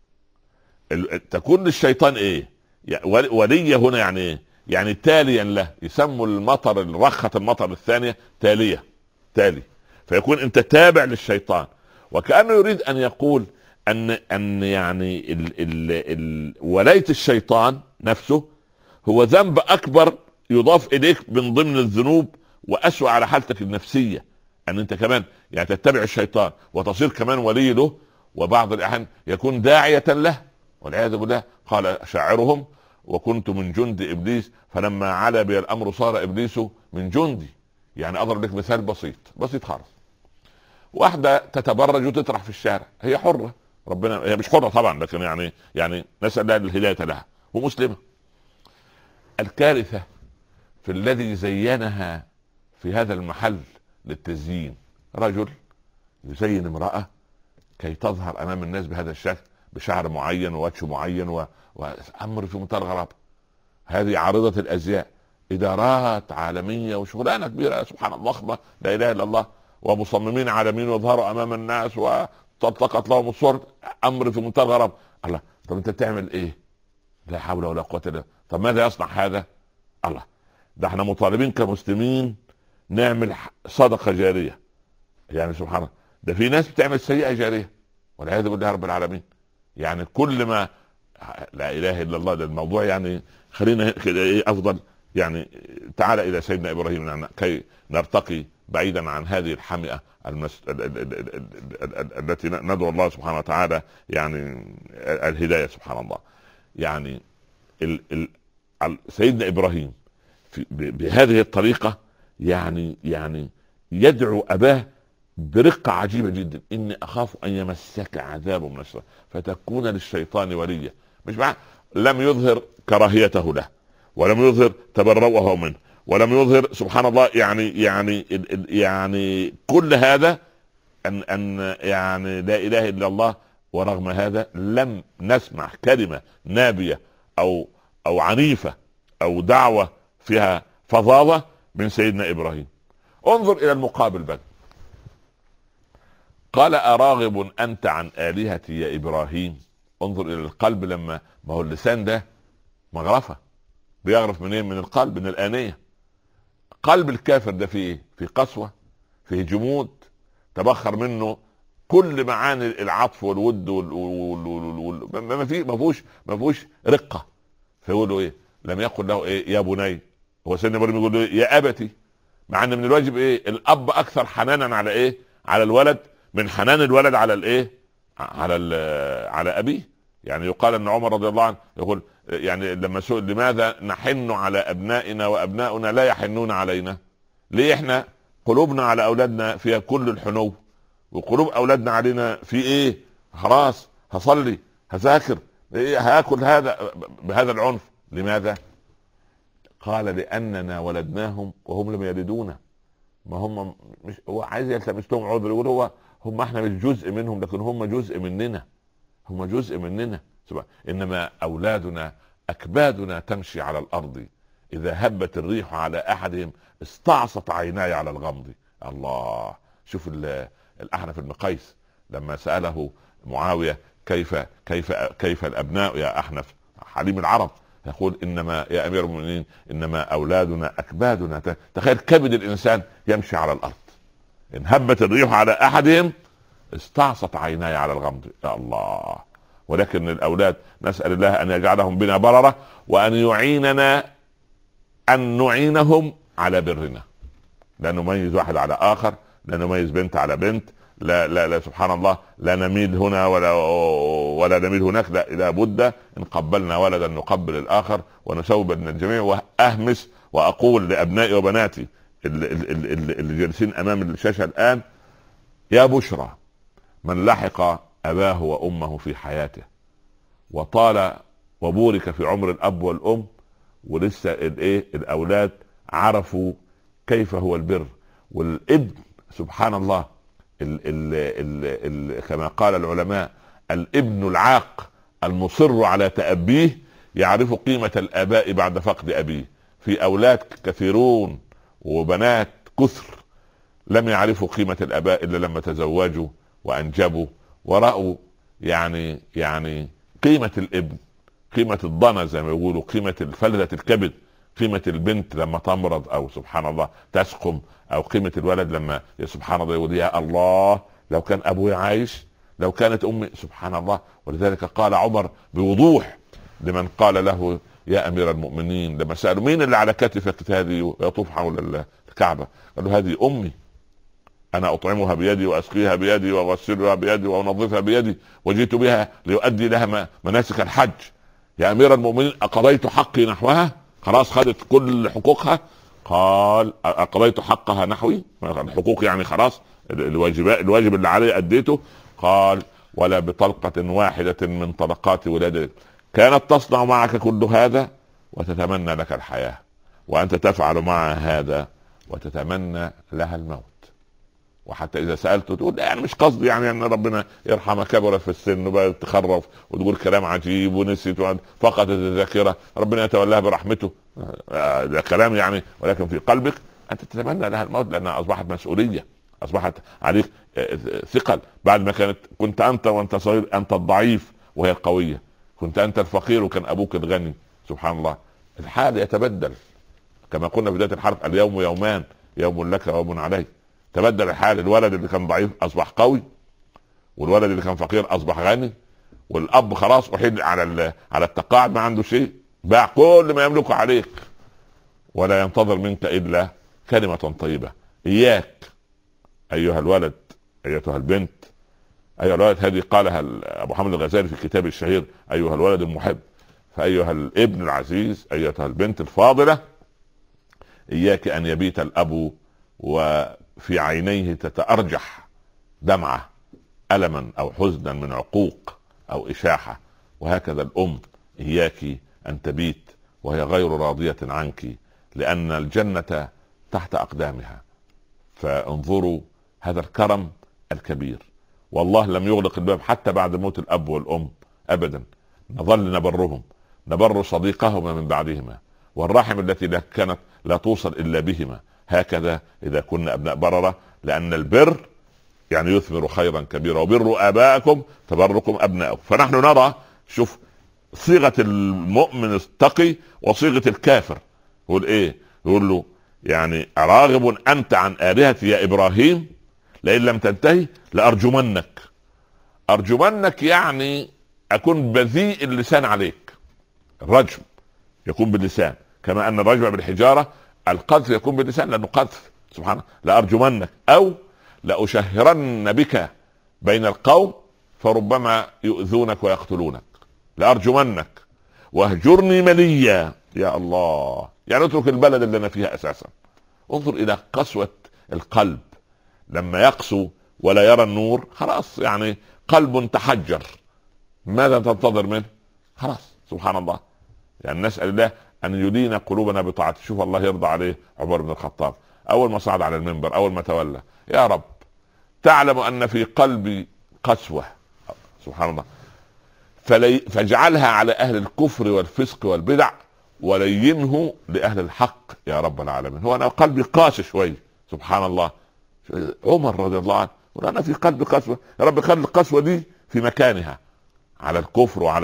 تكون للشيطان إيه؟ ولية هنا يعني إيه؟ يعني تاليا له. يسموا المطر الرخة المطر الثانية تالية، تالي. فيكون انت تابع للشيطان. وكأنه يريد ان يقول ان ان يعني ال ال ال ولاية الشيطان نفسه هو ذنب اكبر يضاف اليك من ضمن الذنوب واسوأ على حالتك النفسية، ان انت كمان يعني تتبع الشيطان وتصير كمان ولي له، وبعض الاحيان يكون داعية له والعياذ بالله. قال شاعرهم: وكنت من جند ابليس فلما علا بي الامر صار ابليس من جندي. يعني اضرب لك مثال بسيط بسيط خالص. واحدة تتبرج وتطرح في الشارع، هي حرة، ربنا هي مش حرة طبعا، لكن يعني يعني نسأل الله الهداية لها، ومسلمة. الكارثة في الذي زينها في هذا المحل للتزيين. رجل يزين امرأة كي تظهر امام الناس بهذا الشكل، بشعر معين ووجه معين و... وامر في منتهى الغرابة. هذه عارضة الازياء، ادارات عالمية وشغلانة كبيرة سبحان الله ضخمة لا اله الا الله، ومصممين عالميين وظهروا امام الناس وطلقت لهم الصور. امر في منتهى الغرابة. الله، طب انت بتعمل ايه؟ لا حول ولا قوة الا بالله. طب ماذا يصنع هذا؟ الله، ده احنا مطالبين كمسلمين نعمل صدقة جارية. يعني سبحان الله، ده في ناس بتعمل سيئة جارية والعياذ بالله رب العالمين. يعني كل ما لا اله الا الله. ده الموضوع يعني خلينا كده ايه افضل. يعني تعال الى سيدنا ابراهيم كي نرتقي بعيدا عن هذه الحمئة المس... ال... ال... ال... ال... ال... ال... التي ندعو الله سبحانه وتعالى يعني الهداية. سبحان الله. يعني ال... ال... سيدنا ابراهيم في... ب... بهذه الطريقة يعني يعني يدعو اباه برقة عجيبة جدا: اني اخاف ان يمسك عذاب من الشيطان فتكون للشيطان وليا. مش معنى لم يظهر كراهيته له، ولم يظهر تبرؤه منه، ولم يظهر سبحان الله يعني يعني يعني كل هذا ان ان يعني لا اله الا الله، ورغم هذا لم نسمع كلمة نابية او او عنيفة او دعوة فيها فظاظة من سيدنا ابراهيم. انظر الى المقابل بقى. قال اراغب انت عن الهتي يا ابراهيم. انظر الى القلب، لما ما هو اللسان ده مغرفة، بيغرف منين؟ من القلب، من الآنية. قلب الكافر ده فيه ايه؟ في قسوة، فيه جمود، تبخر منه كل معاني العطف والود وال... وال... وال... وال... ما فيه ما فيهوش ما فيهوش رقة. فيقولوا ايه؟ لم يقل له ايه يا بني، هو سيدنا ابراهيم يقول له إيه؟ يا ابتي. مع ان من الواجب ايه؟ الاب اكثر حنانا على ايه؟ على الولد من حنان الولد على الايه؟ على على ابيه. يعني يقال ان عمر رضي الله عنه يقول يعني لما سئل لماذا نحن على ابنائنا وابناؤنا لا يحنون علينا؟ ليه احنا قلوبنا على اولادنا فيها كل الحنو، وقلوب اولادنا علينا في ايه؟ خلاص هصلي، هذاكر، إيه؟ هاكل هذا بهذا العنف. لماذا؟ قال لاننا ولدناهم وهم لم يلدونا. ما هم مش هو عايز يلتمس لهم عذر، يقول هو هم احنا مش جزء منهم، لكن هم جزء مننا، هم جزء مننا. انما اولادنا اكبادنا تمشي على الارض، اذا هبت الريح على احدهم استعصت عيناي على الغمض. الله. شوف الاحنف بن قيس لما ساله معاويه كيف كيف كيف الابناء يا احنف، حليم العرب، يقول انما يا امير المؤمنين انما اولادنا اكبادنا. تخيل كبد الانسان يمشي على الارض، ان هبت الريح على احدهم استعصت عيناي على الغمض. يا الله. ولكن الاولاد نسال الله ان يجعلهم بنا برره، وان يعيننا ان نعينهم على برنا. لا نميز واحد على اخر، لا نميز بنت على بنت، لا لا لا سبحان الله، لا نميل هنا ولا ولا نميل هناك. لا، لا بد ان قبلنا ولدا نقبل الاخر ونسوي بين الجميع. واهمس واقول لابنائي وبناتي اللي, اللي, اللي جالسين امام الشاشه الان: يا بشرى من لحق اباه وامه في حياته وطال وبورك في عمر الاب والام، ولسه الايه الاولاد عرفوا كيف هو البر. والابن سبحان الله ال ال ال ال كما قال العلماء: الابن العاق المصر على تأبيه يعرف قيمة الآباء بعد فقد أبيه. في أولاد كثيرون وبنات كثر لم يعرفوا قيمة الآباء إلا لما تزوجوا وأنجبوا ورأوا يعني يعني قيمة الابن، قيمة الضنا زي ما يقولوا، قيمة فلذة الكبد، قيمة البنت لما تمرض أو سبحان الله تسقم، أو قيمة الولد لما سبحان الله يقول يا الله لو كان أبوي عايش، لو كانت أمي، سبحان الله. ولذلك قال عمر بوضوح لمن قال له يا أمير المؤمنين لما سألوا مين اللي على كتفك هذه ويطوف حول الكعبة، قال له هذه أمي، أنا أطعمها بيدي وأسقيها بيدي وأغسلها بيدي وأنظفها بيدي، وجئت بها ليؤدي لها مناسك الحج. يا أمير المؤمنين أقضيت حقي نحوها؟ خلاص خدت كل حقوقها؟ قال أقضيت حقها نحوي، الحقوق يعني خلاص الواجبات الواجب اللي علي أديته. قال ولا بطلقة واحدة من طلقات ولادك كانت تصنع معك كل هذا وتتمنى لك الحياة، وأنت تفعل معها هذا وتتمنى لها الموت. وحتى اذا سالته تقول يعني مش قصدي يعني ان ربنا يرحمها كبرت في السن وبقى تخرف وتقول كلام عجيب ونسيت فقدت الذاكره، ربنا يتولاها برحمته، ده كلام يعني، ولكن في قلبك انت تتمنى لها الموت لانها اصبحت مسؤوليه، اصبحت عليك ثقل. بعد ما كانت كنت انت وانت صغير انت الضعيف وهي القويه، كنت انت الفقير وكان ابوك الغني. سبحان الله. الحال يتبدل كما قلنا في بدايه الحرب: اليوم يومان، يوم لك ويوم عليك. تبدل الحال، الولد اللي كان ضعيف اصبح قوي، والولد اللي كان فقير اصبح غني، والاب خلاص احيل على على التقاعد ما عنده شيء، باع كل ما يملكه عليك ولا ينتظر منك الا كلمة طيبة. اياك ايها الولد ايتها البنت ايها الولد، هذه قالها ابو حامد الغزالي في كتابه الشهير ايها الولد المحب. فايها الابن العزيز ايتها البنت الفاضلة، إياك أن يبيت الأب وفي عينيه تتأرجح دمعة ألما أو حزنا من عقوق أو إشاحة، وهكذا الأم إياك أن تبيت وهي غير راضية عنك، لأن الجنة تحت أقدامها. فانظروا هذا الكرم الكبير، والله لم يغلق الباب حتى بعد موت الأب والأم أبدا، نظل نبرهم، نبر صديقهما من بعدهما، والرحم التي كانت لا توصل إلا بهما. هكذا إذا كنا أبناء بررة، لأن البر يعني يثمر خيرا كبيرا، وبر آبائكم تبركم أبنائكم. فنحن نرى، شوف صيغة المؤمن التقي وصيغة الكافر، يقول إيه؟ يقول له يعني راغب أنت عن آلهتي يا إبراهيم لئن لم تنتهي لأرجمنك. أرجمنك يعني أكون بذيء اللسان عليك. الرجم يكون باللسان، كما أن الرجم بالحجارة، القذف يكون باللسان لأنه قذف. سبحان الله. لأرجمنك أو لأشهرن بك بين القوم فربما يؤذونك ويقتلونك. لأرجمنك واهجرني مليا. يا الله، يعني اترك البلد اللي أنا فيها أساسا. انظر إلى قسوة القلب، لما يقسو ولا يرى النور خلاص، يعني قلب تحجر، ماذا تنتظر منه؟ خلاص. سبحان الله. يعني نسأل الله أن يدين قلوبنا بطاعته. شوف الله يرضى عليه عمر بن الخطاب، أول ما صعد على المنبر، أول ما تولى: يا رب تعلم أن في قلبي قسوة، سبحان الله، فلي فاجعلها على أهل الكفر والفسق والبدع ولينه لأهل الحق يا رب العالمين. هو أنا قلبي قاسي شوي، سبحان الله. عمر رضي الله عنه يقول: أنا في قلبي قسوة، يا رب خلي القسوة دي في مكانها، على الكفر وعلى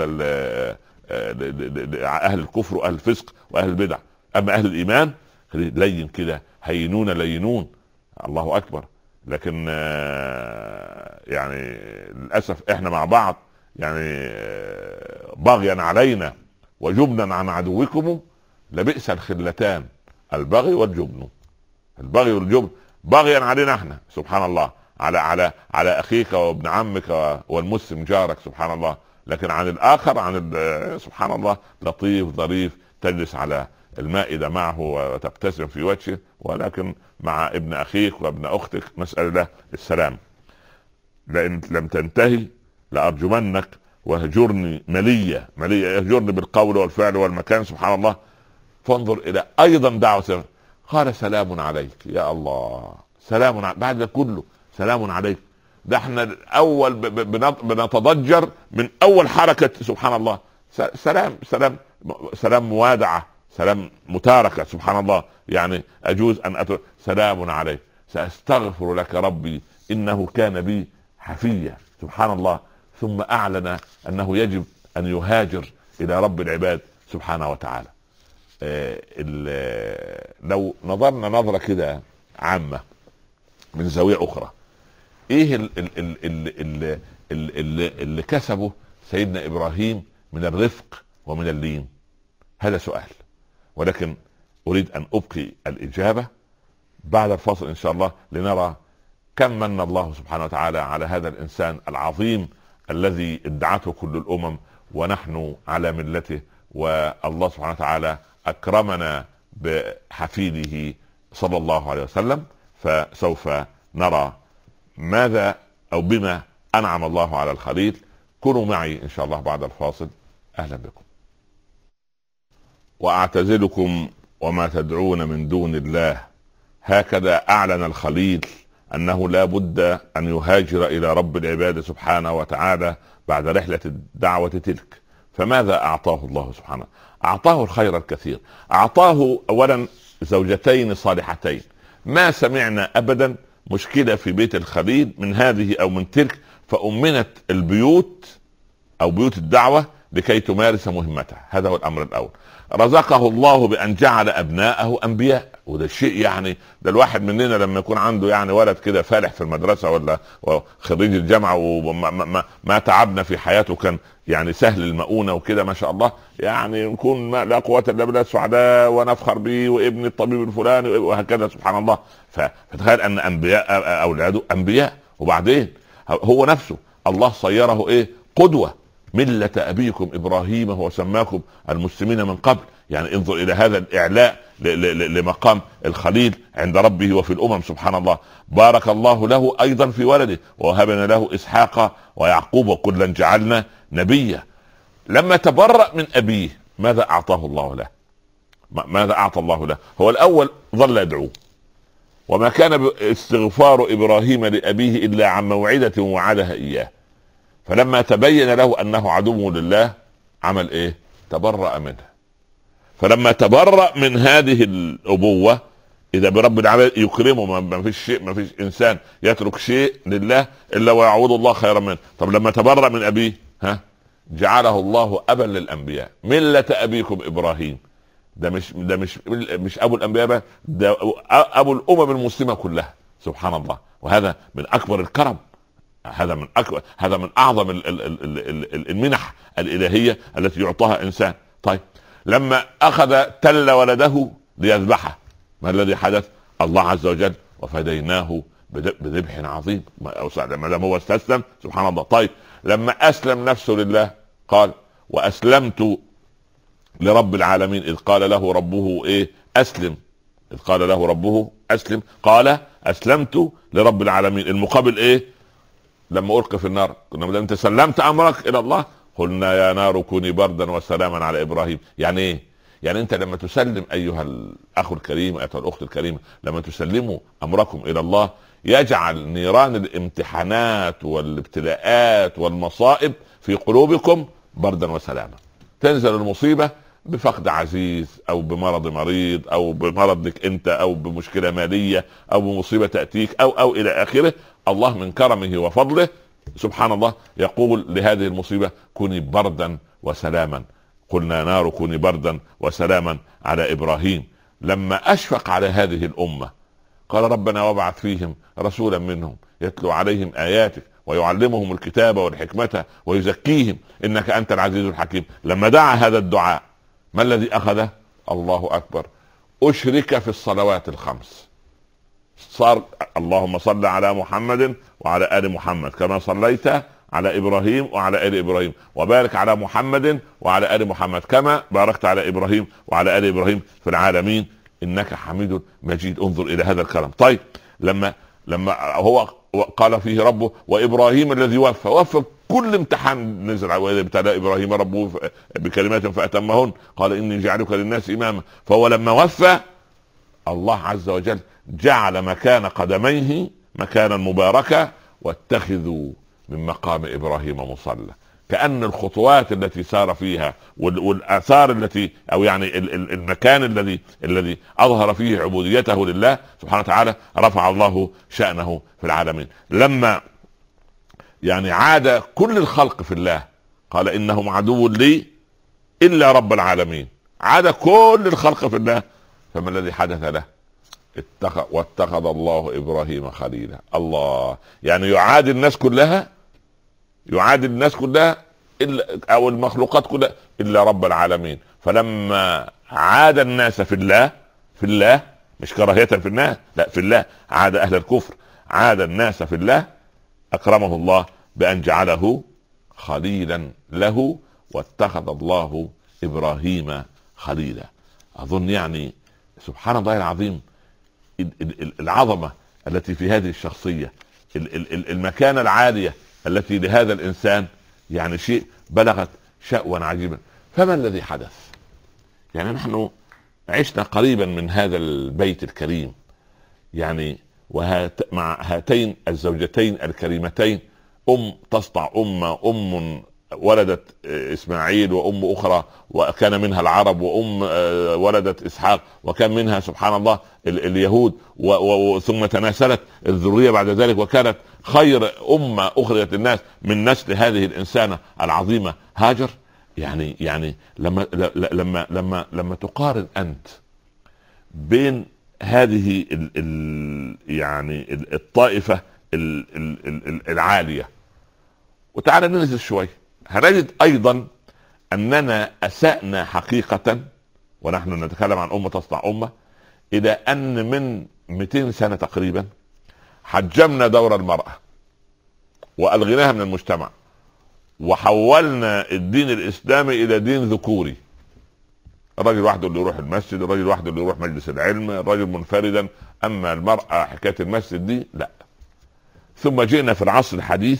أهل الكفر وأهل الفسق وأهل البدع. أما أهل الإيمان لين كده، هينون لينون. الله أكبر. لكن يعني للأسف إحنا مع بعض يعني بغيا علينا وجبنا عن عدوكم لبئس الخلتان، البغي والجبن. البغي والجبن بغيا علينا احنا، سبحان الله، على على على اخيك وابن عمك والمسلم جارك، سبحان الله. لكن عن الاخر، عن سبحان الله، لطيف ظريف، تجلس على المائدة معه وتبتسم في وجهه. ولكن مع ابن اخيك وابن اختك نسأل الله السلام. لئن لم تنتهي لأرجمنك واهجرني مليا. مليا يهجرني بالقول والفعل والمكان، سبحان الله. فانظر الى ايضا دعوة، قال: سلام عليك. يا الله، سلام عليك بعد كله، سلام عليك. ده احنا الاول بنتضجر من اول حركة، سبحان الله. سلام سلام سلام موادعة، سلام متاركة، سبحان الله. يعني اجوز ان أتر... سلام عليك، ساستغفر لك ربي انه كان بي حفيا، سبحان الله. ثم اعلن انه يجب ان يهاجر الى رب العباد سبحانه وتعالى. آه لو نظرنا نظرة كده عامة من زاوية اخرى، ايه اللي, اللي, اللي كسبه سيدنا ابراهيم من الرفق ومن اللين؟ هذا سؤال، ولكن اريد ان ابقي الاجابة بعد الفاصل ان شاء الله، لنرى كم من الله سبحانه وتعالى على هذا الانسان العظيم الذي ادعته كل الامم ونحن على ملته، والله سبحانه وتعالى اكرمنا بحفيده صلى الله عليه وسلم. فسوف نرى ماذا او بما انعم الله على الخليل. كونوا معي ان شاء الله بعد الفاصل. اهلا بكم. واعتزلكم وما تدعون من دون الله. هكذا اعلن الخليل انه لا بد ان يهاجر الى رب العباد سبحانه وتعالى بعد رحلة الدعوة تلك. فماذا اعطاه الله سبحانه؟ اعطاه الخير الكثير. اعطاه اولا زوجتين صالحتين، ما سمعنا ابدا مشكلة في بيت الخليل من هذه او من تلك، فأمنت البيوت او بيوت الدعوة لكي تمارس مهمتها. هذا هو الامر الاول. رزقه الله بان جعل ابناءه انبياء، وده الشيء يعني ده الواحد مننا لما يكون عنده يعني ولد كده فالح في المدرسة ولا خريج الجامعة وما ما, ما تعبنا في حياته، كان يعني سهل المؤونة وكده ما شاء الله، يعني نكون لا قوة الا بالله سعداء ونفخر به وابن الطبيب الفلاني وهكذا، سبحان الله. فتخيل ان انبياء اولاده انبياء، وبعدين هو نفسه الله صيره ايه؟ قدوة. ملة ابيكم ابراهيم هو سماكم المسلمين من قبل. يعني انظر الى هذا الاعلاء لمقام الخليل عند ربه وفي الامم. سبحان الله. بارك الله له ايضا في ولده، ووهبنا له اسحاق ويعقوب وكلا جعلنا نبيا. لما تبرأ من ابيه ماذا اعطاه الله له؟ ماذا اعطى الله له؟ هو الاول ظل يدعوه، وما كان استغفار ابراهيم لابيه الا عن موعدة وعدها اياه، فلما تبين له انه عدو لله عمل ايه؟ تبرأ منه. فلما تبرأ من هذه الابوة اذا برب العالمين يكرمه، ما فيش شيء، ما فيش انسان يترك شيء لله الا ويعوض الله خيرا منه. طب لما تبرأ من ابيه ها جعله الله ابا للانبياء، ملة ابيكم ابراهيم. ده مش ده مش مش ابو الانبياء بقى، ده ابو الامم المسلمه كلها. سبحان الله. وهذا من اكبر الكرم، هذا من اكبر هذا من اعظم ال ال ال ال المنح الالهيه التي يعطاها انسان. طيب لما اخذ تل ولده ليذبحه ما الذي حدث؟ الله عز وجل وفديناه بذبح عظيم. ما دام هو استسلم سبحان الله. طيب لما اسلم نفسه لله قال واسلمت لرب العالمين، إذ قال له ربه ايه؟ اسلم. إذ قال له ربه اسلم قال اسلمت لرب العالمين. المقابل ايه؟ لما القي في النار كنا انت سلمت امرك الى الله قلنا يا نار كوني بردا وسلاما على ابراهيم. يعني ايه؟ يعني انت لما تسلم ايها الاخ الكريم ايها الاخت الكريمه، لما تسلموا امركم الى الله يجعل نيران الامتحانات والابتلاءات والمصائب في قلوبكم بردا وسلاما. تنزل المصيبه بفقد عزيز او بمرض مريض او بمرض لك انت او بمشكله ماليه او بمصيبه تاتيك او او الى اخره، الله من كرمه وفضله سبحان الله يقول لهذه المصيبه كوني بردا وسلاما. قلنا نار كوني بردا وسلاما على ابراهيم. لما اشفق على هذه الامه قال ربنا وابعث فيهم رسولا منهم يتلو عليهم اياتك ويعلمهم الكتاب والحكمة ويزكيهم انك انت العزيز الحكيم. لما دعا هذا الدعاء ما الذي اخذه؟ الله اكبر، اشرك في الصلوات الخمس. صار اللهم صل على محمد وعلى ال محمد كما صليت على ابراهيم وعلى ال ابراهيم، وبارك على محمد وعلى ال محمد كما باركت على ابراهيم وعلى ال ابراهيم في العالمين انك حميد مجيد. انظر الى هذا الكلام. طيب لما لما هو قال فيه ربه وابراهيم الذي وفى وفى كل امتحان نزل على واذا ابتلى ابراهيم ربه بكلمات فاتمهن قال اني جعلك للناس اماما. فهو لما وفى الله عز وجل جعل مكان قدميه مكانا مباركا واتخذوا من مقام ابراهيم مصلى. كأن الخطوات التي سار فيها والآثار التي او يعني المكان الذي الذي اظهر فيه عبوديته لله سبحانه وتعالى رفع الله شأنه في العالمين. لما يعني عاد كل الخلق في الله قال انهم عدو لي الا رب العالمين. عاد كل الخلق في الله، فما الذي حدث له؟ اتخذ واتخذ الله ابراهيم خليلا. الله يعني يعاد الناس كلها، يعاد الناس كلها إلا او المخلوقات كلها الا رب العالمين. فلما عاد الناس في الله في الله مش كراهية في الناس، لا في الله، عاد اهل الكفر، عاد الناس في الله اكرمه الله بان جعله خليلا له واتخذ الله ابراهيم خليلا. اظن يعني سبحان الله العظيم العظمة التي في هذه الشخصية، المكانة العالية التي لهذا الانسان، يعني شيء بلغت شأوا عجيبا. فما الذي حدث؟ يعني نحن عشنا قريبا من هذا البيت الكريم، يعني وهات مع هاتين الزوجتين الكريمتين، ام تصنع امه، ام ولدت اسماعيل وام اخرى وكان منها العرب، وام ولدت اسحاق وكان منها سبحان الله اليهود، ثم تناسلت الذريه بعد ذلك وكانت خير امه اخرجت الناس من نسل هذه الانسانه العظيمه هاجر. يعني يعني لما لما لما لما تقارن انت بين هذه ال ال يعني الطائفه ال ال العاليه، وتعالى ننزل شوي هنجد ايضا اننا اسأنا حقيقة، ونحن نتكلم عن امة تصنع امة، الى ان من مئتين سنة تقريبا حجمنا دور المرأة والغيناها من المجتمع، وحولنا الدين الاسلامي الى دين ذكوري. الراجل وحده اللي يروح المسجد، الراجل وحده اللي يروح مجلس العلم، الراجل منفردا. اما المرأة حكاية المسجد دي لا. ثم جئنا في العصر الحديث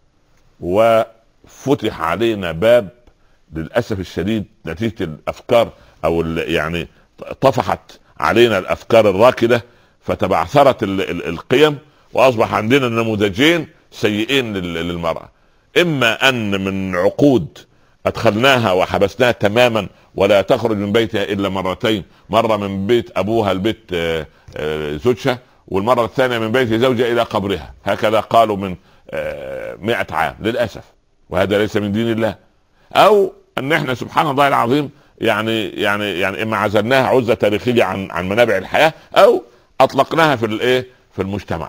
وفتح علينا باب للأسف الشديد نتيجة الأفكار أو يعني طفحت علينا الأفكار الراكدة فتبعثرت ال ال القيم، وأصبح عندنا نموذجين سيئين للمرأة. إما أن من عقود أدخلناها وحبسناها تماما ولا تخرج من بيتها إلا مرتين، مرة من بيت أبوها البيت زوجها، والمرة الثانية من بيت زوجها إلى قبرها، هكذا قالوا من مئة عام للأسف، وهذا ليس من دين الله. أو أن احنا سبحان الله العظيم يعني يعني يعني إما عزلناها عزلة تاريخية عن عن منابع الحياة، أو أطلقناها في الإيه في المجتمع.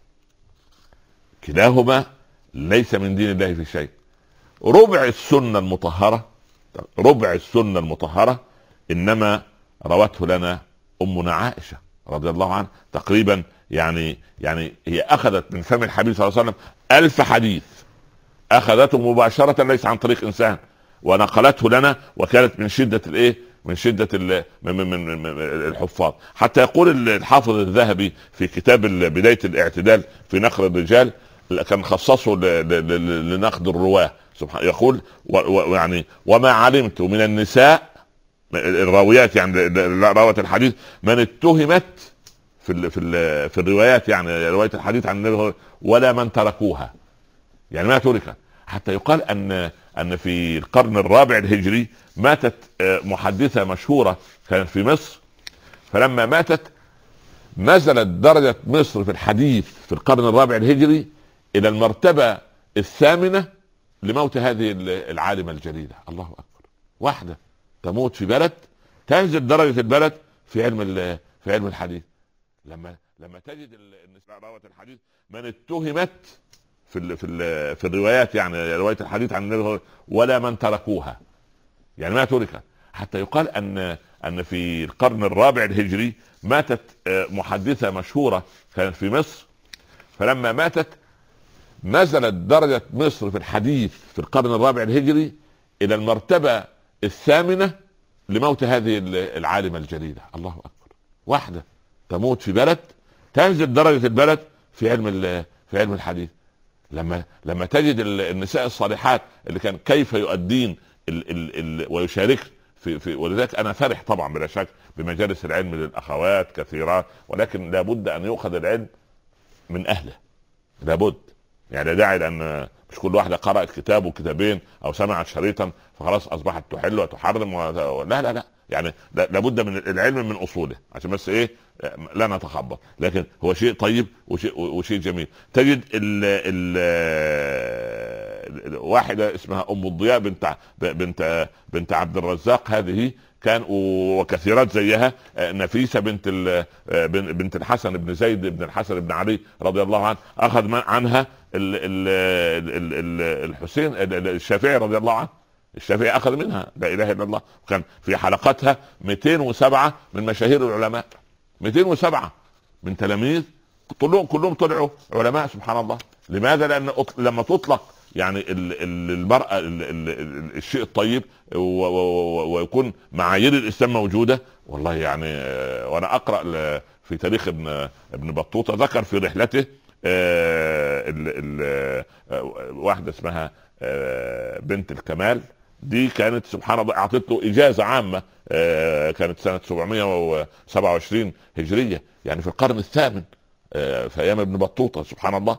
كلاهما ليس من دين الله في شيء. ربع السنة المطهرة ربع السنة المطهرة إنما روته لنا أمنا عائشة رضي الله عنها تقريبا. يعني يعني هي أخذت من فم الحبيب صلى الله عليه وسلم ألف حديث، أخذته مباشرة ليس عن طريق إنسان، ونقلته لنا، وكانت من شدة الإيه من شدة ال من, من, من الحفاظ. حتى يقول الحافظ الذهبي في كتاب بداية الاعتدال في نقل الرجال، كان خصصه لنقد الرواه، سبحان يقول ويعني وما علمت من النساء الراويات يعني رواه الحديث من اتهمت في ال في ال في الروايات، يعني روايه الحديث عن النبي، ولا من تركوها، يعني ما ترك. حتى يقال ان ان في القرن الرابع الهجري ماتت محدثه مشهوره كانت في مصر، فلما ماتت نزلت درجه مصر في الحديث في القرن الرابع الهجري الى المرتبه الثامنه لموت هذه العالمه الجليله. الله اكبر، واحده تموت في بلد تنزل درجه البلد في علم في علم الحديث. لما لما تجد النساء رواه الحديث من اتهمت في ال في ال في الروايات، يعني روايه الحديث عن النبي، ولا من تركوها، يعني ما ترك. حتى يقال ان ان في القرن الرابع الهجري ماتت محدثه مشهوره كانت في مصر، فلما ماتت نزلت درجه مصر في الحديث في القرن الرابع الهجري الى المرتبه الثامنه لموت هذه العالمه الجليله. الله اكبر، واحده تموت في بلد تنزل درجه البلد في علم في علم الحديث. لما لما تجد النساء الصالحات اللي كان كيف يؤدين ال ال ال ويشارك في في ولذلك انا فرح طبعا بلا شك بمجالس العلم للاخوات كثيرات، ولكن لابد ان يؤخذ العلم من اهله، لابد. يعني داعي لان مش كل واحده قرأت كتاب وكتابين او سمعت شريطا فخلاص اصبحت تحل وتحرم و... لا لا لا يعني لابد من العلم من اصوله، عشان بس ايه لا نتخبط. لكن هو شيء طيب وشيء وشيء جميل. تجد ال ال واحده اسمها ام الضياء بنت بنت بنت عبد الرزاق، هذه كان وكثيرات زيها، نفيسه بنت بنت الحسن بن زيد بن الحسن بن علي رضي الله عنه، اخذ عنها الحسين الشافعي رضي الله عنه، الشافعي اخذ منها لا اله الا الله. وكان في حلقتها مئتين وسبعة من مشاهير العلماء، مئتين وسبعة من تلاميذ كلهم كلهم طلعوا علماء سبحان الله. لماذا؟ لان لما تطلق يعني المرأة الشيء الطيب ويكون معايير الاسلام موجودة، والله يعني. وانا اقرأ في تاريخ ابن ابن بطوطة ذكر في رحلته واحدة اسمها بنت الكمال، دي كانت سبحان الله اعطت له اجازة عامة، كانت سنة سبعمائة وسبعة وعشرين هجرية، يعني في القرن الثامن في ايام ابن بطوطة سبحان الله.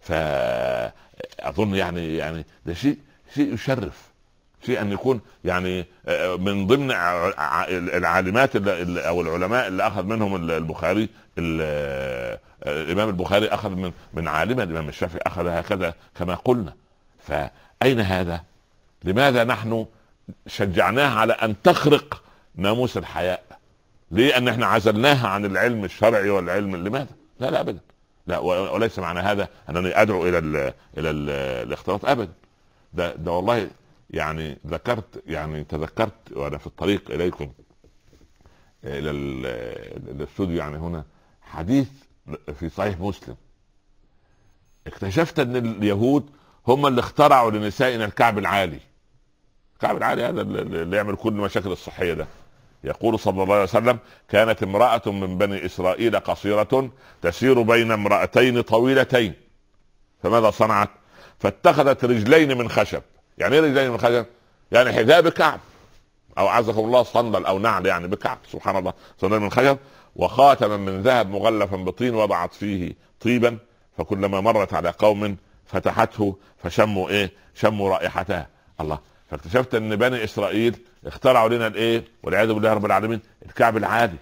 فاظن يعني يعني ده شيء شيء يشرف، شيء ان يكون يعني من ضمن العالمات او العلماء اللي اخذ منهم البخاري. الامام البخاري اخذ من من عالمه، الامام الشافعي اخذ هكذا كما قلنا. فاين هذا؟ لماذا نحن شجعناها على ان تخرق ناموس الحياء؟ ليه؟ ان احنا عزلناها عن العلم الشرعي والعلم. لماذا؟ لا لا ابدا، لا. وليس معنى هذا انني ادعو الى ال الى ال الاختلاط ابدا. ده ده والله يعني ذكرت يعني تذكرت وانا في الطريق اليكم الى الاستوديو يعني هنا حديث في صحيح مسلم. اكتشفت ان اليهود هم اللي اخترعوا لنسائنا الكعب العالي. الكعب العالي هذا اللي يعمل كل المشاكل الصحيه ده، يقول صلى الله عليه وسلم: كانت امرأة من بني إسرائيل قصيرة تسير بين امرأتين طويلتين، فماذا صنعت؟ فاتخذت رجلين من خشب. يعني ايه رجلين من خشب؟ يعني حذاء بكعب، او عزكم الله صندل او نعل يعني بكعب، سبحان الله، صندل من خشب، وخاتما من ذهب مغلفا بطين وضعت فيه طيبا، فكلما مرت على قوم فتحته فشموا ايه؟ شموا رائحتها. الله. فاكتشفت ان بني اسرائيل اخترعوا لنا الايه؟ والعياذ بالله رب العالمين، الكعب العادي.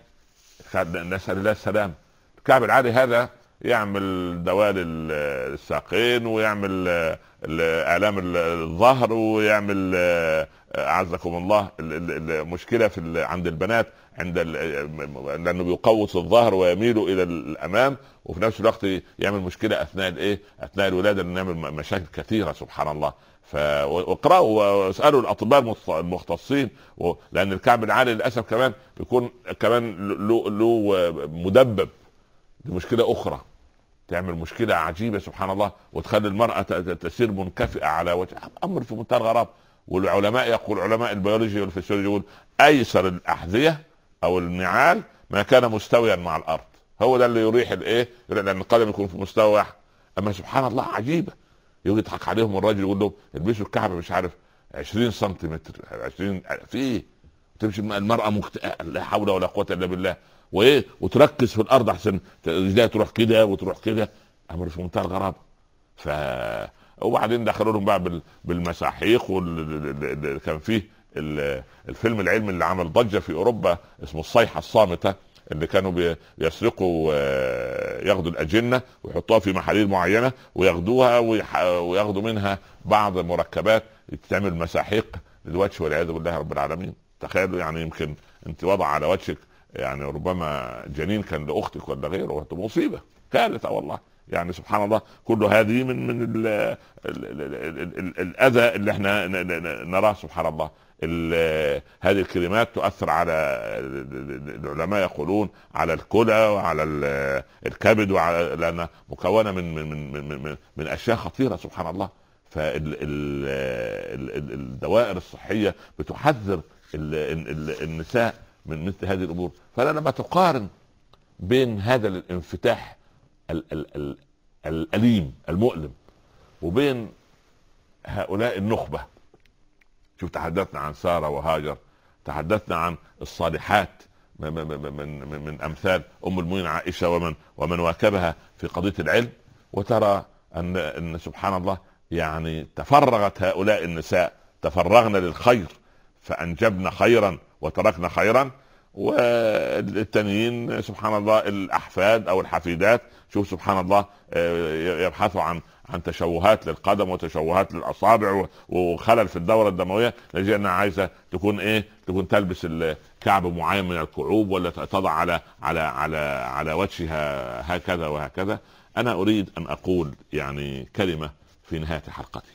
نسال الله السلام. الكعب العادي هذا يعمل دوال الساقين، ويعمل الام الظهر، ويعمل اعزكم الله المشكله في عند البنات عند لانه بيقوس الظهر ويميل الى الامام، وفي نفس الوقت يعمل مشكله اثناء الايه؟ اثناء الولاده، انه يعمل مشاكل كثيره سبحان الله. فاقرأوا واسألوا الأطباء المختصين، لأن الكعب العالي للأسف كمان بيكون كمان له له مدبب، دي مشكلة أخرى تعمل مشكلة عجيبة سبحان الله، وتخلي المرأة تسير منكفئة على وجه، أمر في منتهى الغرابة. والعلماء يقول، علماء البيولوجيا والفسيولوجيا يقول: أيسر الأحذية أو النعال ما كان مستويا مع الأرض، هو ده اللي يريح الإيه؟ لأن القدم يكون في مستوى واحد. أما سبحان الله عجيبة، يجي يضحك عليهم الراجل يقول لهم: البسوا الكعب مش عارف عشرين سنتيمتر، عشرين في تمشي المرأة مكتئبة، لا حول ولا قوة إلا بالله، وايه وتركز في الارض احسن رجليها تروح كده وتروح كده، امر في منتهى الغرابه. ف وبعدين دخلوا لهم بقى بالمساحيق، واللي كان فيه الفيلم العلمي اللي عمل ضجه في اوروبا اسمه الصيحه الصامته، اللي كانوا بيسرقوا ياخدوا الاجنه ويحطوها في محاليل معينه وياخدوها وياخدوا منها بعض مركبات تعمل مساحيق للوجه والعياذ بالله رب العالمين. تخيلوا يعني، يمكن انت وضع على وجهك يعني ربما جنين كان لاختك ولا غيره، مصيبه كارثه والله. يعني سبحان الله، كل هذه من من ال ال ال ال ال الاذى اللي احنا نراه سبحان الله. هذه الكلمات تؤثر على، العلماء يقولون، على الكلى وعلى الكبد، وعلى لانها مكونه من من من من, من اشياء خطيره سبحان الله. فالدوائر الصحيه بتحذر النساء من مثل هذه الامور. فانا لما تقارن بين هذا الانفتاح ال ال ال الاليم المؤلم وبين هؤلاء النخبه، شوف تحدثنا عن ساره وهاجر، تحدثنا عن الصالحات من, من, من, من امثال ام المؤمنين عائشه ومن ومن واكبها في قضيه العلم، وترى ان ان سبحان الله يعني تفرغت هؤلاء النساء، تفرغنا للخير فانجبنا خيرا وتركنا خيرا. والتانيين سبحان الله الاحفاد او الحفيدات، شوف سبحان الله يبحثوا عن عن تشوهات للقدم وتشوهات للاصابع وخلل في الدوره الدمويه، لجي انها عايزه تكون ايه؟ تكون تلبس كعب معين من الكعوب، ولا تضع على على على على وجهها هكذا وهكذا. انا اريد ان اقول يعني كلمه في نهايه حلقتي.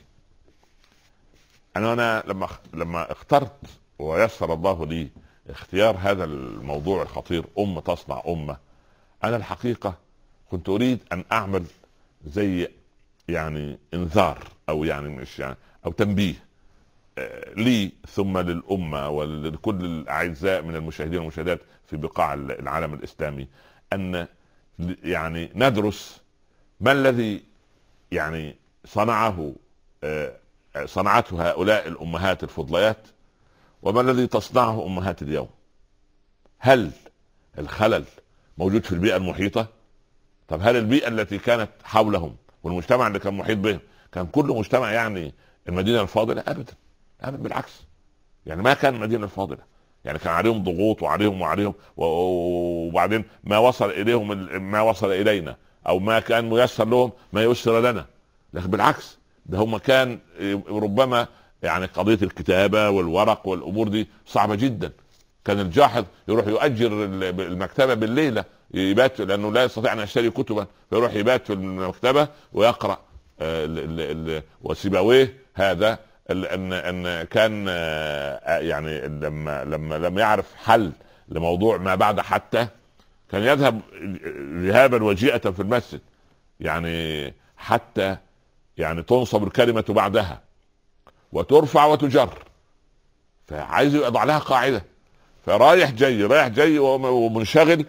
انا انا لما لما اخترت ويسر الله لي اختيار هذا الموضوع الخطير، أمة تصنع أمة، أنا الحقيقة كنت أريد أن أعمل زي يعني إنذار، أو يعني مش يعني أو تنبيه لي ثم للأمة ولكل الأعزاء من المشاهدين والمشاهدات في بقاع العالم الإسلامي، أن يعني ندرس ما الذي يعني صنعه صنعته هؤلاء الأمهات الفضليات، وما الذي تصنعه أمهات اليوم. هل الخلل موجود في البيئة المحيطة؟ طب هل البيئة التي كانت حولهم والمجتمع اللي كان محيط بهم كان كله مجتمع يعني المدينة الفاضلة؟ أبدا أبدا، بالعكس، يعني ما كان المدينة الفاضلة، يعني كان عليهم ضغوط وعليهم وعليهم وبعدين ما وصل إليهم ما وصل إلينا، أو ما كان ميسر لهم ما يسر لنا، لكن بالعكس ده هم كان ربما يعني قضية الكتابة والورق والأمور دي صعبة جدا. كان الجاحظ يروح يؤجر المكتبة بالليلة يبات، لأنه لا يستطيع أن يشتري كتبا، فيروح يبات في المكتبة ويقرأ. وسيبويه هذا أن أن كان يعني لما لما لم يعرف حل لموضوع ما بعد حتى، كان يذهب ذهابا وجيئة في المسجد، يعني حتى يعني تنصب الكلمة بعدها وترفع وتجر، فعايز يضع لها قاعدة. فرايح جاي رايح جاي ومنشغل،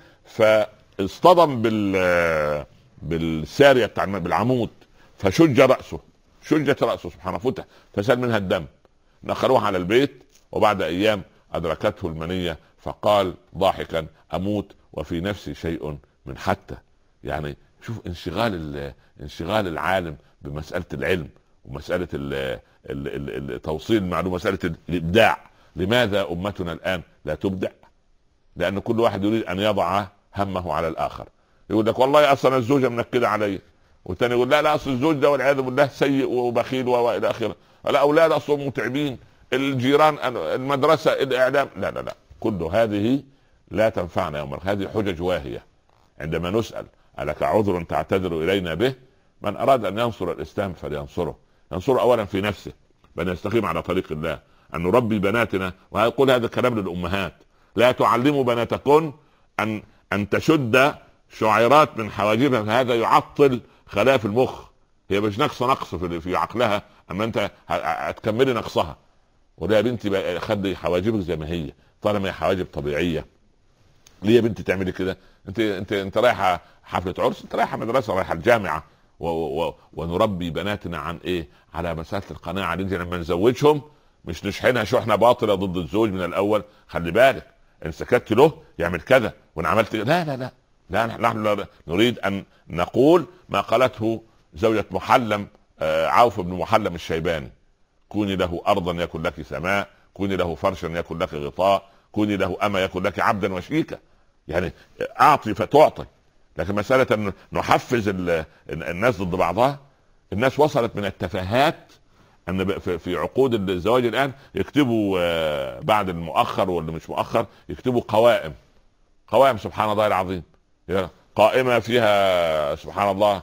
فاصطدم بال بالساريه بتاع بالعمود، فشج راسه، شجت راسه سبحانه، فتح فسال منها الدم. نقلوه على البيت، وبعد ايام ادركته المنيه، فقال ضاحكا: اموت وفي نفسي شيء من حتى. يعني شوف انشغال انشغال العالم بمساله العلم ومساله ال ال ال توصيل المعلومه، مساله الابداع. لماذا امتنا الان لا تبدع؟ لان كل واحد يريد ان يضع همه على الاخر. يقول لك والله اصلا الزوجه منكده علي، والثاني يقول لا لا اصل الزوج ده والعياذ بالله سيء وبخيل والى اخره، الاولاد اصلا متعبين، الجيران، المدرسه، الاعلام. لا لا لا، كل هذه لا تنفعنا يوم القيامه، هذه حجج واهيه. عندما نسال: ألك عذر تعتذر الينا به؟ من اراد ان ينصر الاسلام فلينصره، ينصره اولا في نفسه بان يستقيم على طريق الله، ان نربي بناتنا. ويقول هذا الكلام للامهات: لا تعلموا بناتكن ان ان تشد شعيرات من حواجبها، فهذا يعطل خلايا في المخ. هي مش نقص نقص في, في عقلها، اما انت هتكملي نقصها. وده يا بنتي خلي حواجبك زي ما هي، طالما هي حواجب طبيعيه. ليه يا بنتي تعملي كده؟ انت انت انت رايحه حفله عرس، انت رايحه مدرسه، رايحه الجامعه. و و ونربي بناتنا عن ايه؟ على مساله القناعه. دي لما نزوجهم مش نشحنها شحنه باطله ضد الزوج من الاول. خلي بالك ان سكت له يعمل كذا وان عملت لا لا لا لا نحن نريد ان نقول ما قالته زوجة محلم عوف بن محلم الشيباني: كوني له ارضا يكن لك سماء، كوني له فرشا يكن لك غطاء، كوني له اما يكن لك عبدا وشيكا. يعني اعطي فتعطي. لكن مساله ان نحفز الناس ضد بعضها، الناس وصلت من التفاهات ان في عقود الزواج الان يكتبوا بعد المؤخر واللي مش مؤخر يكتبوا قوائم. قوائم سبحان الله العظيم، قائمه فيها سبحان الله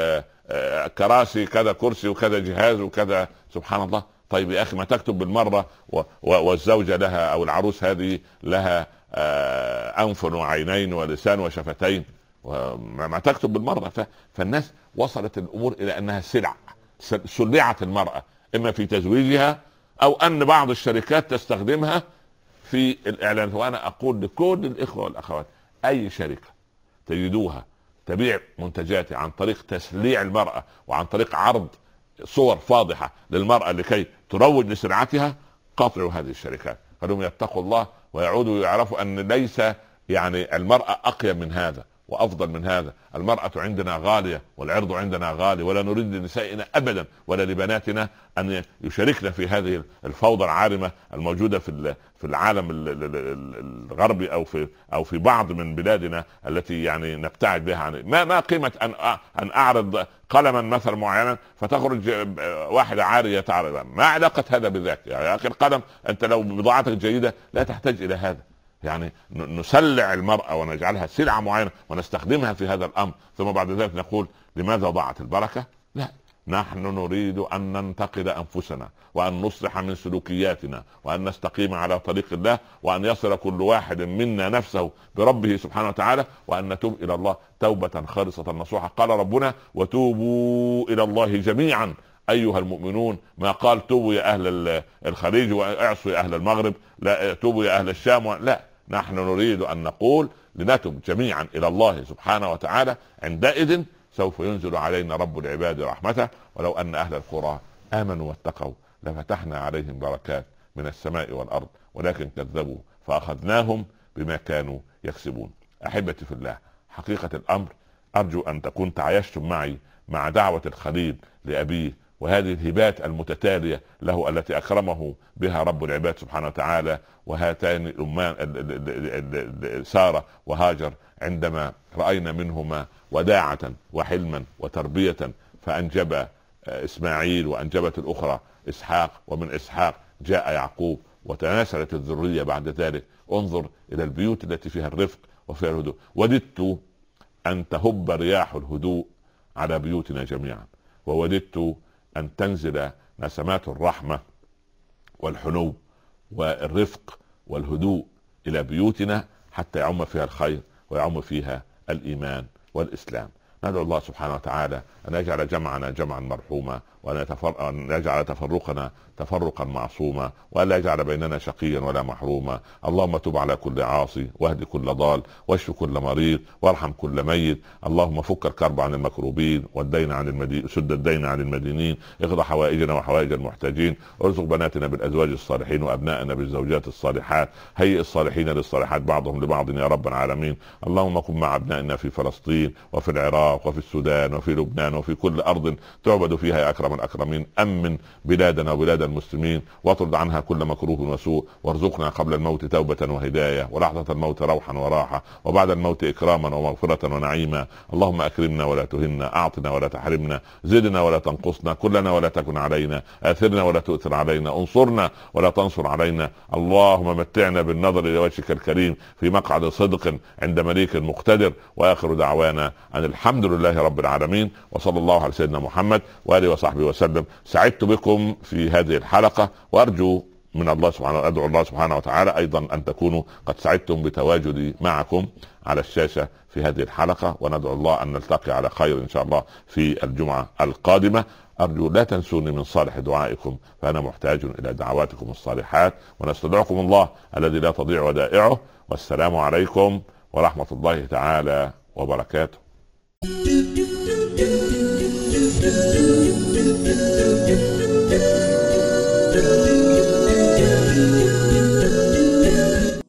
كراسي كذا، كرسي وكذا جهاز وكذا، سبحان الله. طيب يا اخي ما تكتب بالمره والزوجه لها او العروس هذه لها انف وعينين ولسان وشفتين، ما تكتب بالمره. فالناس وصلت الامور الى انها سلع، سلعت المراه اما في تزويجها او ان بعض الشركات تستخدمها في الاعلان. وانا اقول لكل الاخوه والاخوات: اي شركه تجدوها تبيع منتجاتها عن طريق تسليع المراه وعن طريق عرض صور فاضحه للمراه لكي تروج لسلعتها، قاطعوا هذه الشركات. خلوهم يتقوا الله ويعودوا يعرفوا ان ليس يعني المراه اقيم من هذا وافضل من هذا. المرأة عندنا غالية والعرض عندنا غالي، ولا نريد لنسائنا ابدا ولا لبناتنا ان يشاركنا في هذه الفوضى العارمة الموجودة في في العالم الغربي او في او في بعض من بلادنا التي يعني نبتعد بها عن. ما ما قيمة ان ان اعرض قلما مثلا معينا فتخرج واحدة عارية تعرض؟ ما علاقة هذا بذاك يا اخي؟ القلم انت لو بضاعتك جيدة لا تحتاج الى هذا. يعني نسلع المرأة ونجعلها سلعة معينة ونستخدمها في هذا الأمر، ثم بعد ذلك نقول لماذا ضاعت البركة؟ لا، نحن نريد أن ننتقد أنفسنا وأن نصلح من سلوكياتنا وأن نستقيم على طريق الله، وأن يصل كل واحد منا نفسه بربه سبحانه وتعالى، وأن نتوب إلى الله توبة خالصة نصوحة. قال ربنا: وتوبوا إلى الله جميعا أيها المؤمنون. ما قال توبوا يا أهل الخليج واعصوا يا أهل المغرب، لا توبوا يا أهل الشام، لا، نحن نريد أن نقول لنتوب جميعا إلى الله سبحانه وتعالى. عندئذ سوف ينزل علينا رب العباد رحمته. ولو أن أهل القرى آمنوا واتقوا لفتحنا عليهم بركات من السماء والأرض، ولكن كذبوا فأخذناهم بما كانوا يكسبون. أحبتي في الله، حقيقة الأمر أرجو أن تكون تعايشتم معي مع دعوة الخليل لأبيه وهذه الهبات المتتالية له التي أكرمه بها رب العباد سبحانه وتعالى. وهاتان الأمان سارة وهاجر عندما رأينا منهما وداعة وحلما وتربية فأنجب إسماعيل وأنجبت الأخرى إسحاق، ومن إسحاق جاء يعقوب وتناسلت الذرية بعد ذلك. انظر إلى البيوت التي فيها الرفق وفيها الهدوء. وددت أن تهب رياح الهدوء على بيوتنا جميعا، ووددت أن تنزل نسمات الرحمة والحنو والرفق والهدوء إلى بيوتنا حتى يعم فيها الخير ويعم فيها الإيمان والإسلام. ندعو الله سبحانه وتعالى أن يجعل جمعنا جمعا مرحوما، وأن يتفر... أن يجعل تفرقنا تفرقا معصوما، وأن لا يجعل بيننا شقيا ولا محروما. اللهم تب على كل عاصي، واهد كل ضال، واشف كل مريض، وارحم كل ميت. اللهم فك الكرب عن المكروبين، والدين عن المدين، سد الدين عن المدينين، اقض حوائجنا وحوائج المحتاجين، ارزق بناتنا بالأزواج الصالحين، وأبنائنا بالزوجات الصالحات، هيئ الصالحين للصالحات بعضهم لبعض يا رب العالمين. اللهم كن مع أبنائنا في فلسطين وفي العراق وفي السودان وفي لبنان وفي كل أرض تعبد فيها يا أكرم الأكرمين. أمن بلادنا وبلاد المسلمين، واطرد عنها كل مكروه وسوء، وارزقنا قبل الموت توبة وهداية، ولحظة الموت روحا وراحة، وبعد الموت إكراما ومغفرة ونعيما. اللهم أكرمنا ولا تهنا، أعطنا ولا تحرمنا، زدنا ولا تنقصنا، كلنا ولا تكن علينا، آثرنا ولا تؤثر علينا، انصرنا ولا تنصر علينا. اللهم متعنا بالنظر إلى وجهك الكريم في مقعد صدق عند مليك مقتدر. وآخر دعوانا أن الحمد لله رب العالمين، وصلى الله على سيدنا محمد وآله وصحبه وسلم. سعدت بكم في هذه الحلقة، وأرجو من الله سبحانه أدعو الله سبحانه وتعالى أيضا أن تكونوا قد سعدتم بتواجدي معكم على الشاشة في هذه الحلقة، وندعو الله أن نلتقي على خير إن شاء الله في الجمعة القادمة. أرجو لا تنسوني من صالح دعائكم، فأنا محتاج إلى دعواتكم الصالحات، ونستودعكم الله الذي لا تضيع ودائعه. والسلام عليكم ورحمة الله تعالى وبركاته.